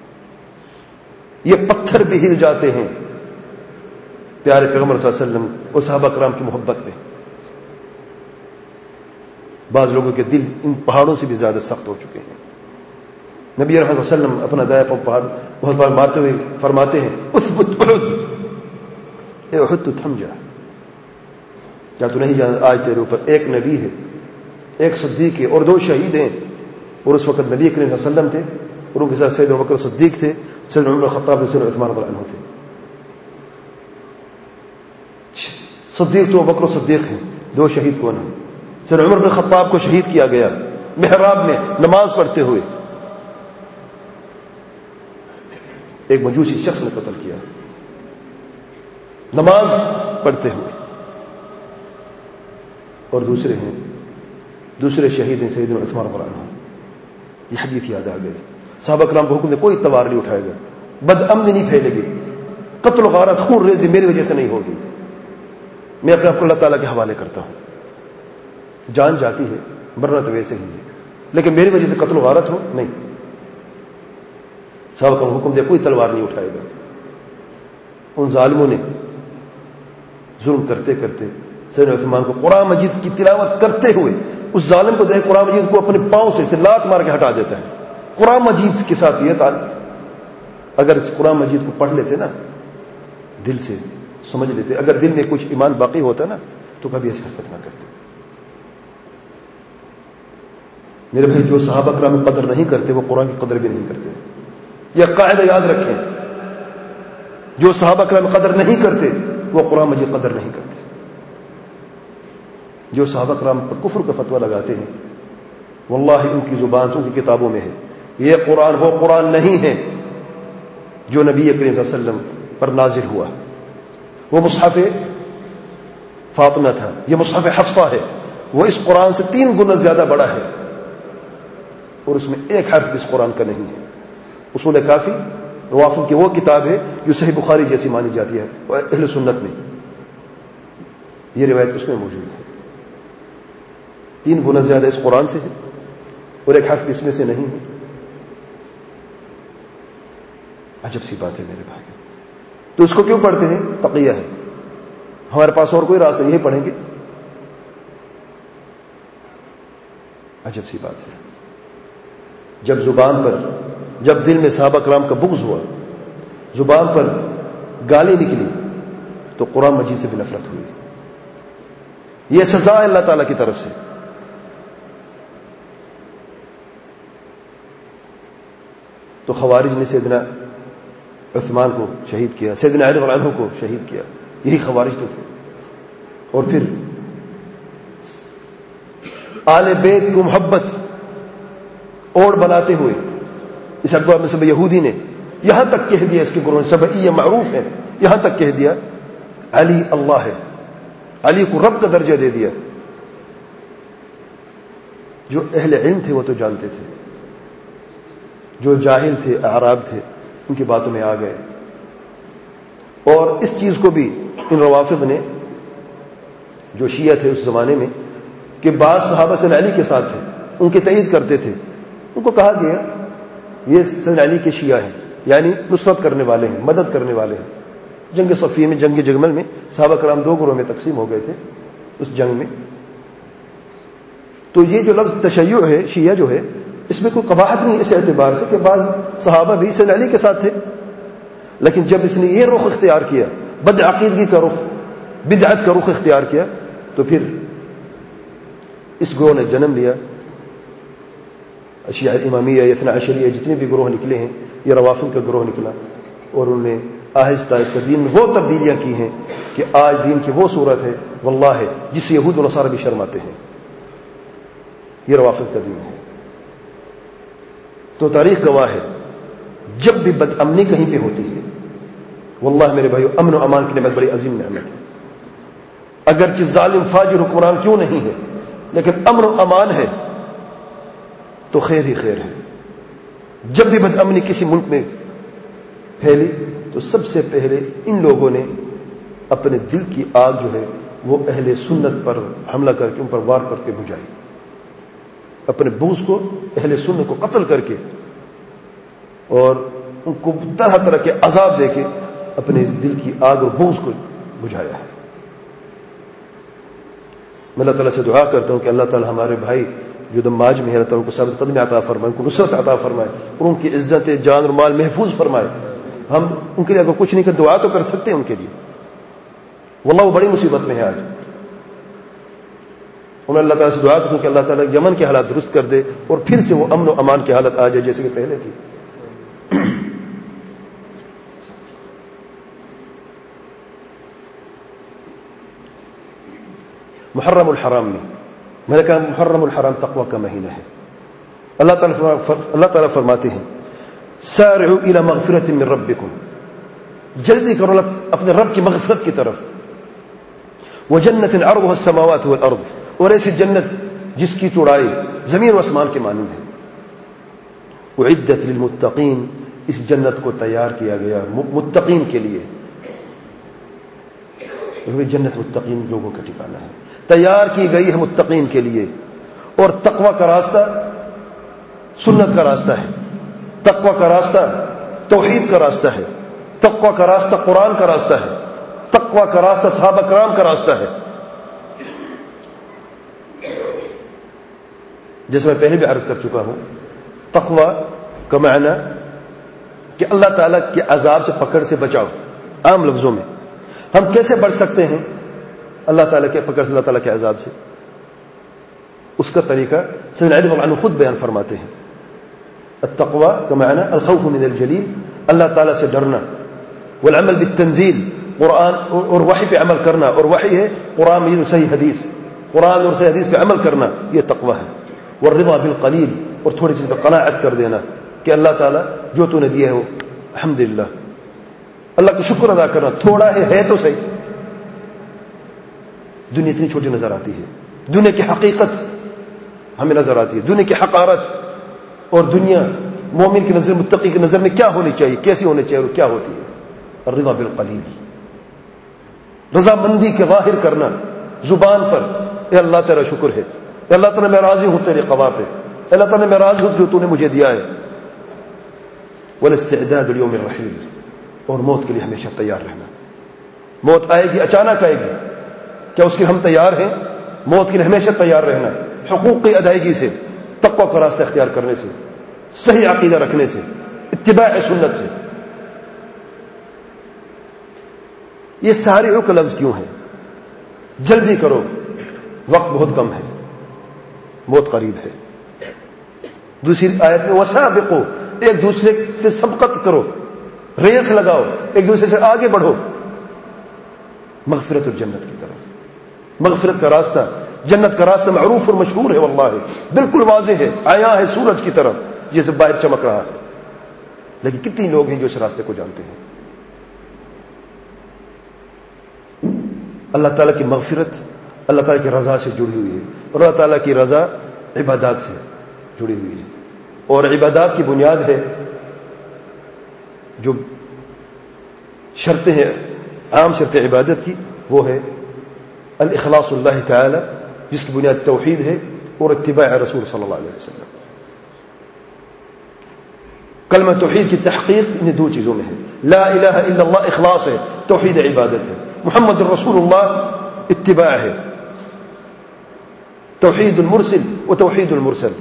یہ پتھر بھی ہل جاتے ہیں پیارے پیغمبر صلی اللہ علیہ وسلم اور صحابہ کرام کی محبت میں. بعض لوگوں کے دل ان پہاڑوں سے بھی زیادہ سخت ہو چکے ہیں. نبی رحمۃ اللہ علیہ وسلم اپنا دائیں پاؤں پہاڑ بہت بار مارتے ہوئے فرماتے ہیں اثبت احد، اے احد تو تھم جا، کیا تو نہیں جان آج تیرے اوپر ایک نبی ہے، ایک صدیق ہے اور دو شہید ہیں. اور اس وقت نبی کریم صلی اللہ علیہ وسلم تھے اور ان کے ساتھ سیدنا ابوبکر صدیق تھے، سیدنا عمر خطاب تھے، سیدنا عثمان رضی اللہ عنہ تھے. صدیق تو ابوبکر صدیق ہیں، دو شہید کون ہیں؟ سیدنا عمر بن خطاب کو شہید کیا گیا محراب میں نماز پڑھتے ہوئے. ایک مجوسی شخص نے قتل کیا نماز پڑھتے ہوئے. اور دوسرے ہیں دوسرے شہید ہیں سیدنا عثمان رضی اللہ عنہ. یہ حدیث یاد آ گئی. صحابہ کرام کو حکم دے کوئی تلوار نہیں اٹھائے گا، بد امنی نہیں پھیلے گی، قتل و غارت خون ریزی میری وجہ سے نہیں ہوگی. میں اپنے آپ کو اللہ تعالیٰ کے حوالے کرتا ہوں. جان جاتی ہے، مرنا تو ویسے ہی ہے، لیکن میری وجہ سے قتل و غارت ہو نہیں. صحابہ کا حکم دے کوئی تلوار نہیں اٹھائے گا. ان ظالموں نے ظلم کرتے کرتے سیدنا عثمان کو قرآن مجید کی تلاوت کرتے ہوئے، اس ظالم کو دیکھ قرآن مجید کو اپنے پاؤں سے اسے لات مار کے ہٹا دیتا ہے. قرآن مجید کے ساتھ یہ تعلق، اگر اس قرآن مجید کو پڑھ لیتے نا، دل سے سمجھ لیتے، اگر دل میں کچھ ایمان باقی ہوتا نا تو کبھی ایسی حرکت نہ کرتے. میرے بھائی، جو صحابہ کرام میں قدر نہیں کرتے وہ قرآن کی قدر بھی نہیں کرتے. یہ قاعدہ یاد رکھیں، جو صحابہ کرام قدر نہیں کرتے وہ قرآن مجید قدر نہیں کرتے. جو صحابہ کرام پر کفر کا فتویٰ لگاتے ہیں، واللہ ان کی زبان سے ان کی کتابوں میں ہے یہ قرآن وہ قرآن نہیں ہے جو نبی کریم صلی اللہ علیہ وسلم پر نازل ہوا. وہ مصحف فاطمہ تھا، یہ مصحف حفصہ ہے. وہ اس قرآن سے تین گنا زیادہ بڑا ہے، اور اس میں ایک حرف اس قرآن کا نہیں ہے۔ اصول کافی روافض کی وہ کتاب ہے جو صحیح بخاری جیسی مانی جاتی ہے اہل سنت میں، یہ روایت اس میں موجود ہے۔ تین گنا زیادہ اس قرآن سے ہے اور ایک حرف اس میں سے نہیں ہے۔ عجب سی بات ہے میرے بھائی، تو اس کو کیوں پڑھتے ہیں؟ تقیہ ہے، ہمارے پاس اور کوئی راستہ، یہی پڑھیں گے۔ عجب سی بات ہے، جب زبان پر، جب دل میں صحابہ کرام کا بغض ہوا، زبان پر گالی نکلی، تو قرآن مجید سے بھی نفرت ہوئی۔ یہ سزا ہے اللہ تعالی کی طرف سے۔ تو خوارج نے سیدنا عثمان کو شہید کیا، سیدنا علی رضی اللہ عنہ کو شہید کیا، یہی خوارج تو تھے۔ اور پھر آل بیت کو محبت اوڑ بناتے ہوئے اس اکبر میں سب یہودی نے یہاں تک کہہ دیا، اس کے گروہ سبعیہ معروف ہے، یہاں تک کہہ دیا علی اللہ ہے، علی کو رب کا درجہ دے دیا۔ جو اہل علم تھے وہ تو جانتے تھے، جو جاہل تھے، اعراب تھے، ان کی باتوں میں آ گئے۔ اور اس چیز کو بھی ان روافض نے، جو شیعہ تھے اس زمانے میں، کہ بعض صحابہ سیدنا علی کے ساتھ تھے، ان کی تائید کرتے تھے، ان کو کہا گیا یہ سیدنا علی کے شیعہ ہیں، یعنی نصرت کرنے والے ہیں، مدد کرنے والے ہیں۔ جنگ صفیہ میں، جنگ جمل میں صحابہ کرام دو گروہ میں تقسیم ہو گئے تھے اس جنگ میں۔ تو یہ جو لفظ تشیع ہے، شیعہ جو ہے، اس میں کوئی قباحت نہیں اس اعتبار سے کہ بعض صحابہ بھی سیدنا علی کے ساتھ تھے، لیکن جب اس نے یہ رخ اختیار کیا، بد عقیدگی کا رخ، بدعت کا رخ اختیار کیا، تو پھر اس گروہ نے جنم لیا۔ شیعہ امامیہ، اثنا عشریہ، جتنے بھی گروہ نکلے ہیں، یہ روافض کا گروہ نکلا، اور انہوں نے آہستہ آہستہ دین میں وہ تبدیلیاں کی ہیں کہ آج دین کی وہ صورت ہے واللہ ہے جس سے یہود و نصارہ بھی شرماتے ہیں۔ یہ روافض کا دین ہے۔ تو تاریخ گواہ ہے، جب بھی بد امنی کہیں پہ ہوتی ہے، واللہ میرے بھائیو، امن و امان کی نعمت بڑی عظیم نعمت ہے۔ اگرچہ ظالم فاجر حکمران کیوں نہیں ہے، لیکن امن و امان ہے تو خیر ہی خیر ہے۔ جب بھی بد امنی کسی ملک میں پھیلی تو سب سے پہلے ان لوگوں نے اپنے دل کی آگ جو ہے وہ اہل سنت پر حملہ کر کے، ان پر وار کر کے بجھائی، اپنے بغض کو، اہل سنت کو قتل کر کے، اور ان کو طرح طرح کے عذاب دے کے اپنے اس دل کی آگ اور بغض کو بجھایا ہے۔ میں اللہ تعالیٰ سے دعا کرتا ہوں کہ اللہ تعالیٰ ہمارے بھائی جو دماج میں ہے، اللہ تعالیٰ کو ثابت قدمی عطا فرمائے، ان کو نصرت عطا فرمائے، اور ان کی عزت جان اور مال محفوظ فرمائے۔ ہم ان کے لیے اگر کچھ نہیں کر دعا تو کر سکتے ہیں ان کے لیے، واللہ وہ بڑی مصیبت میں ہے آج۔ اور اللہ تعالیٰ سے دعا کروں کہ اللہ تعالیٰ یمن کے حالات درست کر دے اور پھر سے وہ امن و امان کی حالت آ جائے جیسے کہ پہلے تھی۔ محرم الحرام میں میں نے کہا محرم الحرام تقوی کا مہینہ ہے۔ اللہ تعالیٰ اللہ تعالیٰ فرماتے ہیں سارعوا الى مغفرۃ من ربکم، جلدی کرو اپنے رب کی مغفرت کی طرف، وجنۃ عرضها السماوات والارض، اور ایسی جنت جس کی چوڑائی زمین و آسمان کے مانند ہے، اعدت للمتقین، اس جنت کو تیار کیا گیا متقین کے لیے۔ جنت متقین لوگوں کا ٹھکانہ ہے، تیار کی گئی ہے متقین کے لیے۔ اور تقوی کا راستہ سنت کا راستہ ہے، تقوی کا راستہ توحید کا راستہ ہے، تقوی کا راستہ قرآن کا راستہ ہے، تقوی کا راستہ صحابہ کرام کا راستہ ہے۔ جیسے میں پہلے بھی عرض کر چکا ہوں، تقوی کا معنی کہ اللہ تعالیٰ کے عذاب سے پکڑ سے بچاؤ۔ عام لفظوں میں ہم کیسے بچ سکتے ہیں اللہ تعالیٰ کے پکڑ سے، اللہ تعالیٰ کے عذاب سے؟ اس کا طریقہ سیدنا علی رضی اللہ عنہ خود بیان فرماتے ہیں، التقوی کا معنی الخوف من الجلیل، اللہ تعالیٰ سے ڈرنا، والعمل بالتنزیل، قرآن اور وحی پہ عمل کرنا، اور وحی ہے قرآن مجید اور صحیح حدیث، قرآن اور صحیح حدیث پہ عمل کرنا، یہ تقوی ہے۔ والرضا بالقلیل، اور تھوڑی چیز پہ قناعت کر دینا کہ اللہ تعالیٰ جو تو نے دیا ہے وہ الحمدللہ، اللہ کا شکر ادا کرنا، تھوڑا ہے ہے تو صحیح، دنیا اتنی چھوٹی نظر آتی ہے، دنیا کی حقیقت ہمیں نظر آتی ہے، دنیا کی حقارت، اور دنیا مومن کی نظر، متقی کی نظر میں کیا ہونی چاہیے، کیسی ہونی چاہیے اور کیا ہوتی ہے. الرضا بالقلیل، رضامندی کے ظاہر کرنا زبان پر، اے اللہ تیرا شکر ہے، اے اللہ تعالیٰ میں راضی ہوں تیرے قضا پہ، اے اللہ تعالیٰ میں راضی ہوں جو تو نے مجھے دیا ہے. والاستعداد لیوم الرحیل، اور موت کے لیے ہمیشہ تیار رہنا. موت آئے گی، اچانک آئے گی، کیا اس کے ہم تیار ہیں؟ موت کے لیے ہمیشہ تیار رہنا، حقوق کی ادائیگی سے، تقوی کا راستہ اختیار کرنے سے، صحیح عقیدہ رکھنے سے، اتباع سنت سے. یہ سارے کا لفظ کیوں ہے؟ جلدی کرو، وقت بہت کم ہے، موت قریب ہے. دوسری آیت میں وسابقو، ایک دوسرے سے سبقت کرو، ریس لگاؤ، ایک دوسرے سے آگے بڑھو مغفرت اور جنت کی طرف. مغفرت کا راستہ، جنت کا راستہ معروف اور مشہور ہے، واللہ بالکل واضح ہے، عیاں ہے سورج کی طرف جیسے باہر چمک رہا ہے. لیکن کتنے لوگ ہیں جو اس راستے کو جانتے ہیں؟ اللہ تعالیٰ کی مغفرت اللہ تعالیٰ کی رضا سے جڑی ہوئی ہے، اور اللہ تعالیٰ کی رضا عبادات سے جڑی ہوئی ہے. اور عبادات کی بنیاد ہے، جو شرطیں ہیں عام شرط عبادت کی، وہ ہے الاخلاص اللہ تعالی، جس کی بنیاد توحید ہے اور اتباع رسول صلی اللہ علیہ وسلم. کلمہ توحید کی تحقیق ان دو چیزوں میں ہے. لا الہ الا اللہ اخلاص ہے، توحید عبادت ہے. محمد رسول اللہ اتباع ہے، توحید المرسل و توحید المرسل.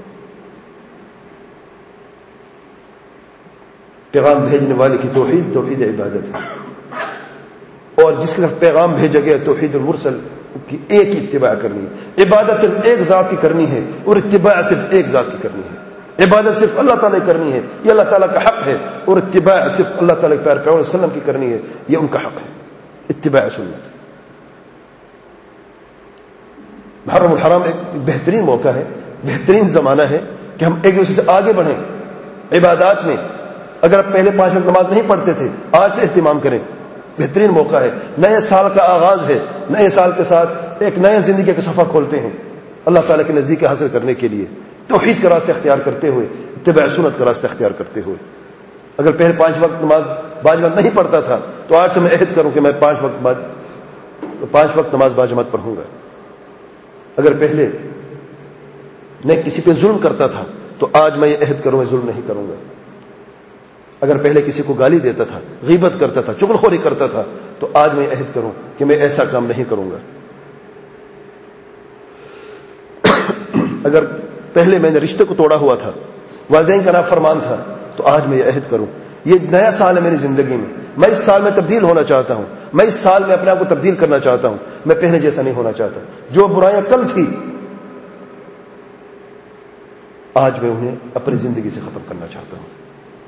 پیغام بھیجنے والے کی توحید توحید عبادت ہے، اور جس کی طرف پیغام بھیجا گیا توحید المرسل کی ایک ہی اتباع کرنی ہے. عبادت صرف ایک ذات کی کرنی ہے اور اتباع صرف ایک ذات کی کرنی ہے. عبادت صرف اللہ تعالیٰ کی کرنی ہے، یہ اللہ تعالیٰ کا حق ہے، اور اتباع صرف اللہ تعالیٰ کے پیارے پیغمبر صلی اللہ علیہ وسلم کی کرنی ہے، یہ ان کا حق ہے. اتباع سنت. محرم الحرام ایک بہترین موقع ہے، بہترین زمانہ ہے کہ ہم ایک دوسرے سے آگے بڑھیں عبادات میں. اگر آپ پہلے پانچ وقت نماز نہیں پڑھتے تھے، آج سے اہتمام کریں. بہترین موقع ہے، نئے سال کا آغاز ہے، نئے سال کے ساتھ ایک نئے زندگی کا صفحہ کھولتے ہیں اللہ تعالیٰ کے نزدیک حاصل کرنے کے لیے، توحید کا راستہ اختیار کرتے ہوئے، اتباع سنت کا راستہ اختیار کرتے ہوئے. اگر پہلے پانچ وقت نماز باجمت نہیں پڑھتا تھا تو آج سے میں عہد کروں کہ میں پانچ وقت بعد پانچ وقت نماز باجمت پڑھوں گا. اگر پہلے میں کسی پہ ظلم کرتا تھا تو آج میں یہ عہد کروں میں ظلم نہیں کروں گا. اگر پہلے کسی کو گالی دیتا تھا، غیبت کرتا تھا، چغلخوری کرتا تھا، تو آج میں عہد کروں کہ میں ایسا کام نہیں کروں گا. اگر پہلے میں نے رشتے کو توڑا ہوا تھا، والدین کا نافرمان تھا، تو آج میں یہ عہد کروں یہ نیا سال ہے میری زندگی میں، میں اس سال میں تبدیل ہونا چاہتا ہوں، میں اس سال میں اپنے آپ کو تبدیل کرنا چاہتا ہوں، میں پہلے جیسا نہیں ہونا چاہتا. جو برائیاں کل تھی آج میں انہیں اپنی زندگی سے ختم کرنا چاہتا ہوں،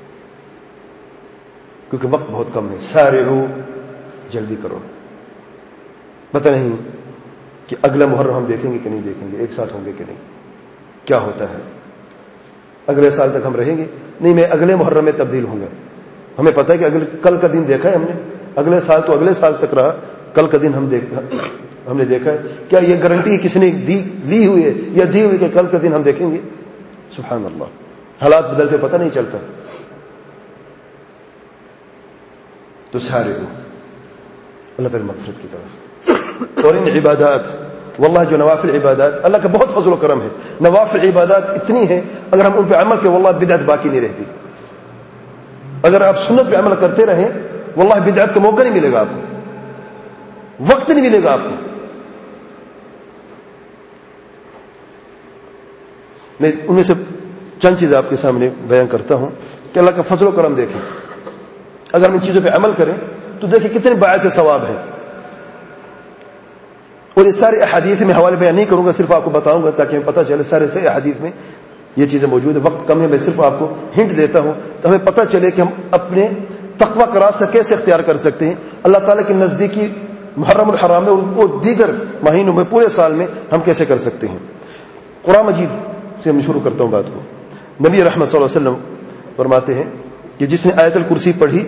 کیونکہ وقت بہت کم ہے. سارے ہو، جلدی کرو. پتہ نہیں کہ اگلا محرم ہم دیکھیں گے کہ نہیں دیکھیں گے، ایک ساتھ ہوں گے کہ نہیں، کیا ہوتا ہے. اگلے سال تک ہم رہیں گے نہیں، میں اگلے محرم میں تبدیل ہوں گا. ہمیں پتہ ہے کہ اگلے کل کا دن دیکھا ہے ہم نے، اگلے سال تو اگلے سال تک رہا، کل کا دن ہم دیکھا ہم نے دیکھا ہے. کیا یہ گارنٹی کسی نے دی لی ہوئی ہے یا دی ہوئی کہ کل کا دن ہم دیکھیں گے؟ سبحان اللہ، حالات بدلتے پتہ نہیں چلتا. تو سارے ہو اللہ تعالی مغفرت کی طرف. اور ان عبادات، واللہ جو نوافل عبادات، اللہ کا بہت فضل و کرم ہے. نوافل عبادات اتنی ہیں اگر ہم ان پہ عمل کریں واللہ بدعت باقی نہیں رہتی. اگر آپ سنت پہ عمل کرتے رہیں واللہ بدعت کا موقع نہیں ملے گا آپ کو، وقت نہیں ملے گا آپ کو. میں ان میں سے چند چیزیں آپ کے سامنے بیان کرتا ہوں کہ اللہ کا فضل و کرم دیکھیں. اگر ہم ان چیزوں پہ عمل کریں تو دیکھیں کتنے باعث ثواب ہیں. اور یہ سارے احادیث میں حوالے بیان نہیں کروں گا، صرف آپ کو بتاؤں گا تاکہ ہمیں پتہ چلے سارے صحیح احادیث میں یہ چیزیں موجود ہیں. وقت کم ہے، میں صرف آپ کو ہنٹ دیتا ہوں تو ہمیں پتہ چلے کہ ہم اپنے تقوی کا راستہ کیسے اختیار کر سکتے ہیں اللہ تعالیٰ کی نزدیکی محرم الحرام میں اور دیگر مہینوں میں پورے سال میں ہم کیسے کر سکتے ہیں. قرآن مجید سے میں شروع کرتا ہوں بات کو. نبی رحمت صلی اللہ علیہ وسلم فرماتے ہیں کہ جس نے آیت الکرسی پڑھی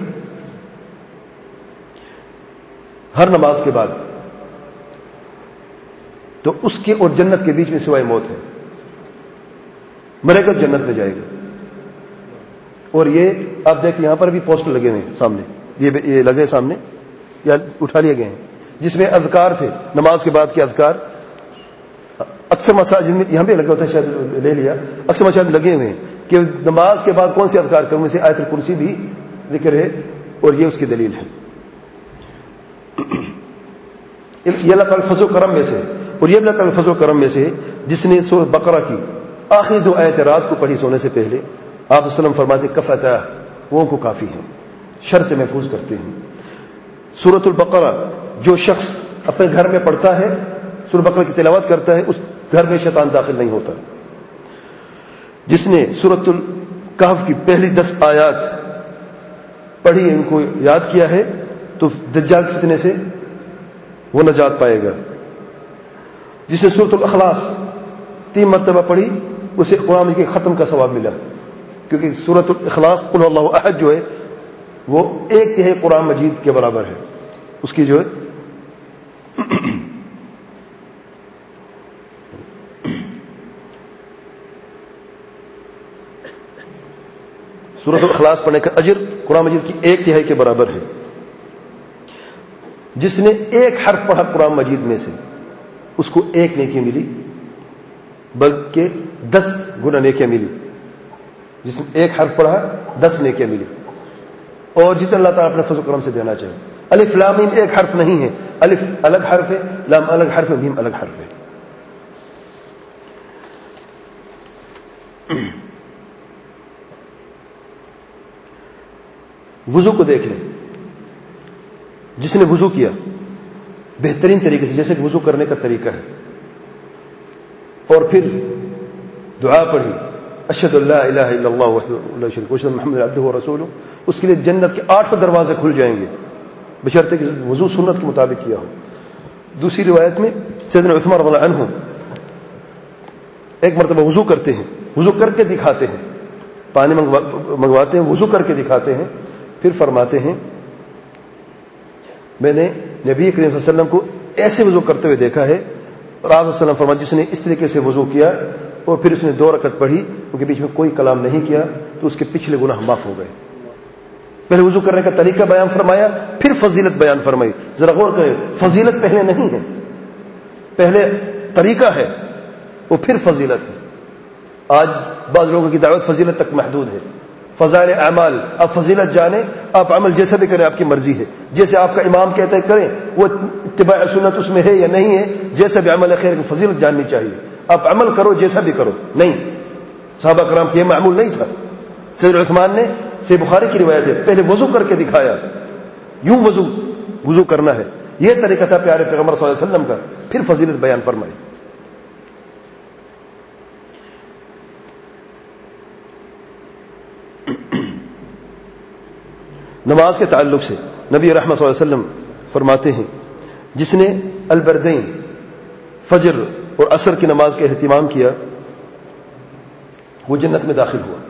ہر نماز کے بعد تو اس کے اور جنت کے بیچ میں سوائے موت ہے. مرے گا جنت میں جائے گا. اور یہ آپ دیکھیں یہاں پر بھی پوسٹر لگے ہوئے ہیں سامنے, یہ لگے سامنے یا اٹھا لیے گئے ہیں, جس میں اذکار تھے, نماز کے بعد کے اذکار. اکثر مساجد میں یہاں بھی لگا ہوتا ہے, شاید لے لیا, اکثر مساجد لگے ہوئے ہیں کہ نماز کے بعد کون سے اذکار کروں, میں سے آیت الکرسی بھی ذکر ہے, اور یہ اس کی دلیل ہے. یہ اللہ تعالیٰ فضل و کرم میں سے, اور یہ اللہ تعالیٰ فضل و کرم میں سے جس نے سورۃ بقرہ کی آخری دو آیت رات کو پڑھی سونے سے پہلے. آپ وسلم فرماتے کفتا, وہ کو کافی ہے, شر سے محفوظ کرتے ہیں. سورۃ البقرہ جو شخص اپنے گھر میں پڑھتا ہے, سورۃ بقرہ کی تلاوت کرتا ہے, اس گھر میں شیطان داخل نہیں ہوتا. جس نے سورۃ الکہف کی پہلی دس آیات پڑھی, ان کو یاد کیا ہے, تو دجال کے فتنے سے وہ نجات پائے گا. جس نے سورۃ الاخلاص تین مرتبہ پڑھی, اسے قرآن کے ختم کا ثواب ملا, کیونکہ سورۃ الاخلاص قل اللہ احد جو ہے وہ ایک تہائی قرآن مجید کے برابر ہے. اس کی جو ہے سورۃ الاخلاص پڑھنے کا اجر قرآن مجید کی ایک تہائی کے برابر ہے. جس نے ایک حرف پڑھا قرآن مجید میں سے, اس کو ایک نیکی ملی, بلکہ دس گنا نیکیاں ملی. جس نے ایک حرف پڑھا دس نیکیاں ملی. اور جتنا اللہ تعالیٰ اپنے فضل و کرم سے دینا چاہے. الف لام میم ایک حرف نہیں ہے, الف الگ حرف ہے, لام الگ حرف ہے, میم الگ حرف ہے. وضو کو دیکھ لیں. جس نے وضو کیا بہترین طریقے سے, جیسے کہ وضو کرنے کا طریقہ ہے, اور پھر دعا پڑھی اشہد ان لا الہ الا اللہ وحدہ لا شریک لہ واشہد ان محمدا عبدہ ورسولہ, اس کے لیے جنت کے آٹھ دروازے کھل جائیں گے, بشرطے کہ وضو سنت کے مطابق کیا ہو. دوسری روایت میں سیدنا عثمان رضی اللہ عنہ ایک مرتبہ وضو کرتے ہیں, وضو کر کے دکھاتے ہیں, پانی منگواتے ہیں, وضو کر کے دکھاتے ہیں, پھر فرماتے ہیں میں نے نبی کریم صلی اللہ علیہ وسلم کو ایسے وضو کرتے ہوئے دیکھا ہے. اور آپ وسلم فرمایا جس نے اس طریقے سے وضو کیا اور پھر اس نے دو رکعت پڑھی, ان کے بیچ میں کوئی کلام نہیں کیا, تو اس کے پچھلے گناہ معاف ہو گئے. پہلے وضو کرنے کا طریقہ بیان فرمایا, پھر فضیلت بیان فرمائی. ذرا غور کریں, فضیلت پہلے نہیں ہے, پہلے طریقہ ہے اور پھر فضیلت ہے. آج بعض لوگوں کی دعوت فضیلت تک محدود ہے. فضائل اعمال, آپ فضیلت جانیں, آپ عمل جیسا بھی کریں آپ کی مرضی ہے, جیسے آپ کا امام کہتا ہے کریں, وہ اتباع سنت اس میں ہے یا نہیں ہے, جیسا بھی عمل خیر کی فضیلت جاننی چاہیے. آپ عمل کرو جیسا بھی کرو, نہیں, صحابہ کرام کے یہ معمول نہیں تھا. سیدنا عثمان نے, صحیح بخاری کی روایت ہے, پہلے وضو کر کے دکھایا, یوں وضو وضو کرنا ہے, یہ طریقہ تھا پیارے پیغمبر صلی اللہ علیہ وسلم کا, پھر فضیلت بیان فرمائی. نماز کے تعلق سے نبی رحمت صلی اللہ علیہ وسلم فرماتے ہیں جس نے البردین فجر اور عصر کی نماز کا اہتمام کیا وہ جنت میں داخل ہوا.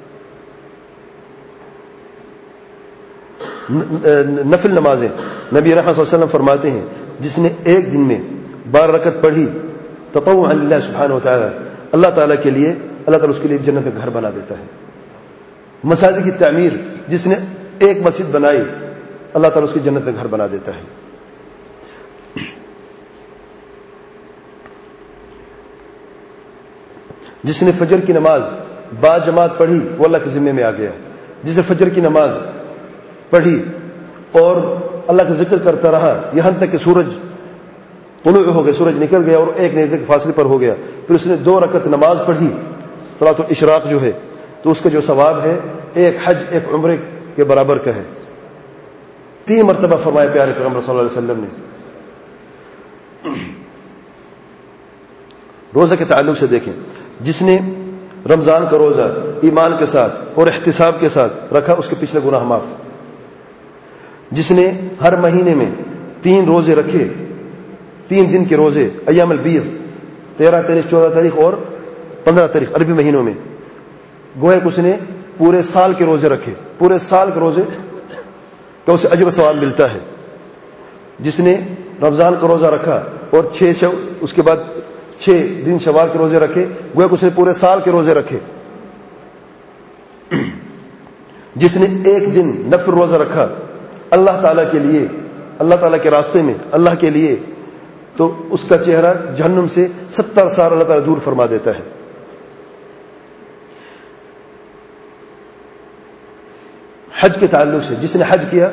نفل نمازیں نبی رحمت صلی اللہ علیہ وسلم فرماتے ہیں جس نے ایک دن میں بارہ رکعت پڑھی تطوعا للہ سبحانہ و تعالی, اللہ تعالیٰ کے لیے, اللہ تعالیٰ اس کے لیے جنت میں گھر بنا دیتا ہے. مساجد کی تعمیر, جس نے ایک مسجد بنائی, اللہ تعالیٰ اس کی جنت میں گھر بنا دیتا ہے. جس نے فجر کی نماز با جماعت پڑھی وہ اللہ کے ذمے میں آ گیا. جس نے فجر کی نماز پڑھی اور اللہ کا ذکر کرتا رہا یہاں تک کہ سورج طلوع ہو گیا, سورج نکل گیا اور ایک نیزے کے فاصلے پر ہو گیا, پھر اس نے دو رکعت نماز پڑھی صلاۃ الاشراق جو ہے, تو اس کا جو ثواب ہے ایک حج ایک عمرے کے برابر کا ہے. تین مرتبہ فرمایا پیارے پیغمبر صلی اللہ علیہ وسلم نے. روزہ کے تعلق سے دیکھیں, جس نے رمضان کا روزہ ایمان کے ساتھ اور احتساب کے ساتھ رکھا اس کے پچھلے گناہ معاف. جس نے ہر مہینے میں تین روزے رکھے, تین دن کے روزے ایام البیض, تیرہ تاریخ, چودہ تاریخ اور پندرہ تاریخ عربی مہینوں میں, گویا کہ اس نے پورے سال کے روزے رکھے, پورے سال کے روزے کا اسے اجر و ثواب ملتا ہے. جس نے رمضان کا روزہ رکھا اور چھ شو اس کے بعد چھ دن شوال کے روزے رکھے، گویا کہ اس نے پورے سال کے روزے رکھے۔ جس نے ایک دن نفل روزہ رکھا اللہ تعالیٰ کے لیے، اللہ تعالیٰ کے راستے میں، اللہ کے لیے، تو اس کا چہرہ جہنم سے ستر سال اللہ تعالیٰ دور فرما دیتا ہے۔ حج کے تعلق سے جس نے حج کیا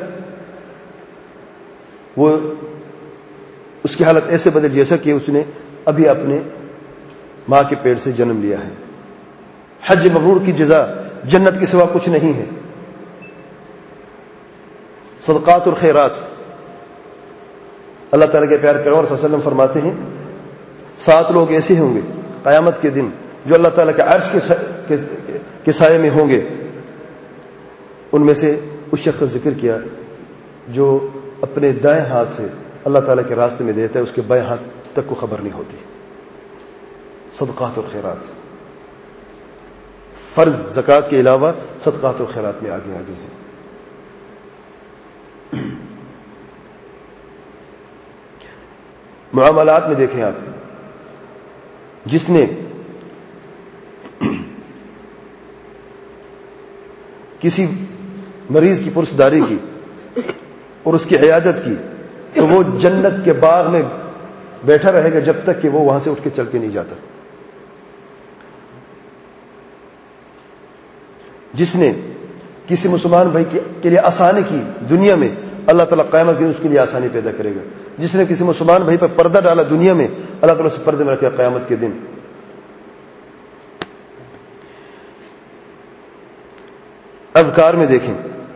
وہ اس کی حالت ایسے بدل جیسا کہ اس نے ابھی اپنے ماں کے پیٹ سے جنم لیا ہے۔ حج مبرور کی جزا جنت کے سوا کچھ نہیں ہے۔ صدقات اور خیرات، اللہ تعالیٰ کے پیارے پیغمبر صلی اللہ علیہ وسلم فرماتے ہیں سات لوگ ایسے ہوں گے قیامت کے دن جو اللہ تعالیٰ کے عرش کے سائے میں ہوں گے۔ ان میں سے اس شخص کا ذکر کیا جو اپنے دائیں ہاتھ سے اللہ تعالیٰ کے راستے میں دیتا ہے، اس کے بائیں ہاتھ تک کو خبر نہیں ہوتی۔ صدقات اور خیرات، فرض زکوٰۃ کے علاوہ صدقات اور خیرات میں آگے آگے ہیں۔ معاملات میں دیکھیں آپ، جس نے کسی مریض کی پرسداری کی اور اس کی عیادت کی تو وہ جنت کے باغ میں بیٹھا رہے گا جب تک کہ وہ وہاں سے اٹھ کے چل کے نہیں جاتا۔ جس نے کسی مسلمان بھائی کے لیے آسانی کی دنیا میں، اللہ تعالیٰ قیامت کے دن اس کے لیے آسانی پیدا کرے گا۔ جس نے کسی مسلمان بھائی پر پردہ ڈالا دنیا میں، اللہ تعالیٰ سے پردے میں رکھے گا قیامت کے دن۔ اذکار میں دیکھیں،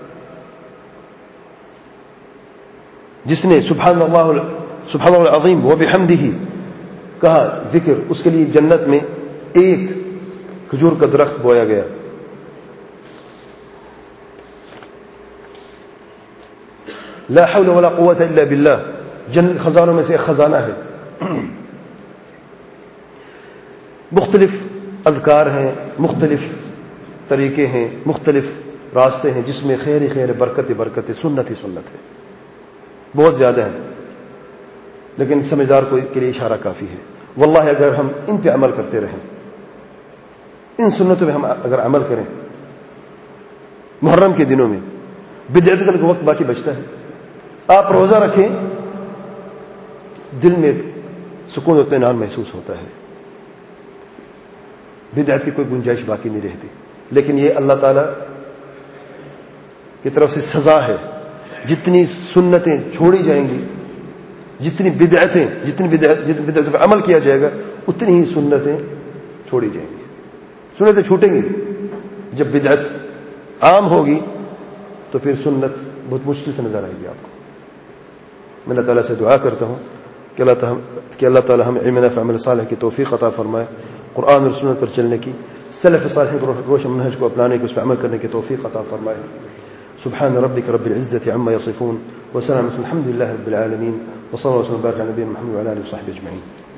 جس نے سبحان اللہ سبحان اللہ العظیم و بحمدہ کہا ذکر، اس کے لیے جنت میں ایک کھجور کا درخت بویا گیا۔ لا حول ولا قوة الا باللہ، جنت خزانوں میں سے ایک خزانہ ہے۔ مختلف اذکار ہیں، مختلف طریقے ہیں، مختلف راستے ہیں جس میں خیر ہی خیر، برکت ہی برکت ہے، سنت ہی سنت ہے، بہت زیادہ ہے، لیکن سمجھدار کو کے لیے اشارہ کافی ہے۔ واللہ اگر ہم ان پہ عمل کرتے رہیں، ان سنتوں پہ ہم اگر عمل کریں، محرم کے دنوں میں بدعت کا وقت باقی بچتا ہے، آپ روزہ رکھیں، دل میں سکون و اطمینان محسوس ہوتا ہے، بدعت کی کوئی گنجائش باقی نہیں رہتی۔ لیکن یہ اللہ تعالی کی طرف سے سزا ہے، جتنی سنتیں چھوڑی جائیں گی، جتنی بدعتیں جتنی بدعت جتنی بدعتوں پہ عمل کیا جائے گا، اتنی ہی سنتیں چھوڑی جائیں گی۔ سنتیں چھوٹیں گی، جب بدعت عام ہوگی تو پھر سنت بہت مشکل سے نظر آئے گی آپ کو۔ میں اللہ تعالیٰ سے دعا کرتا ہوں کہ اللہ تعالیٰ کہ اللہ تعالیٰ ہمیں علم نافع عمل صالح کی توفیق عطا فرمائے، قرآن اور سنت پر چلنے کی، سلف صالحین کو روشن منہج کو اپنانے کی، اس پر عمل کرنے کی توفیق عطا فرمائے۔ سبحان ربك رب العزة عما يصفون وسلام الحمد لله رب العالمين وصلى الله وسلم وبارك على نبينا محمد وعلى اله وصحبه اجمعين۔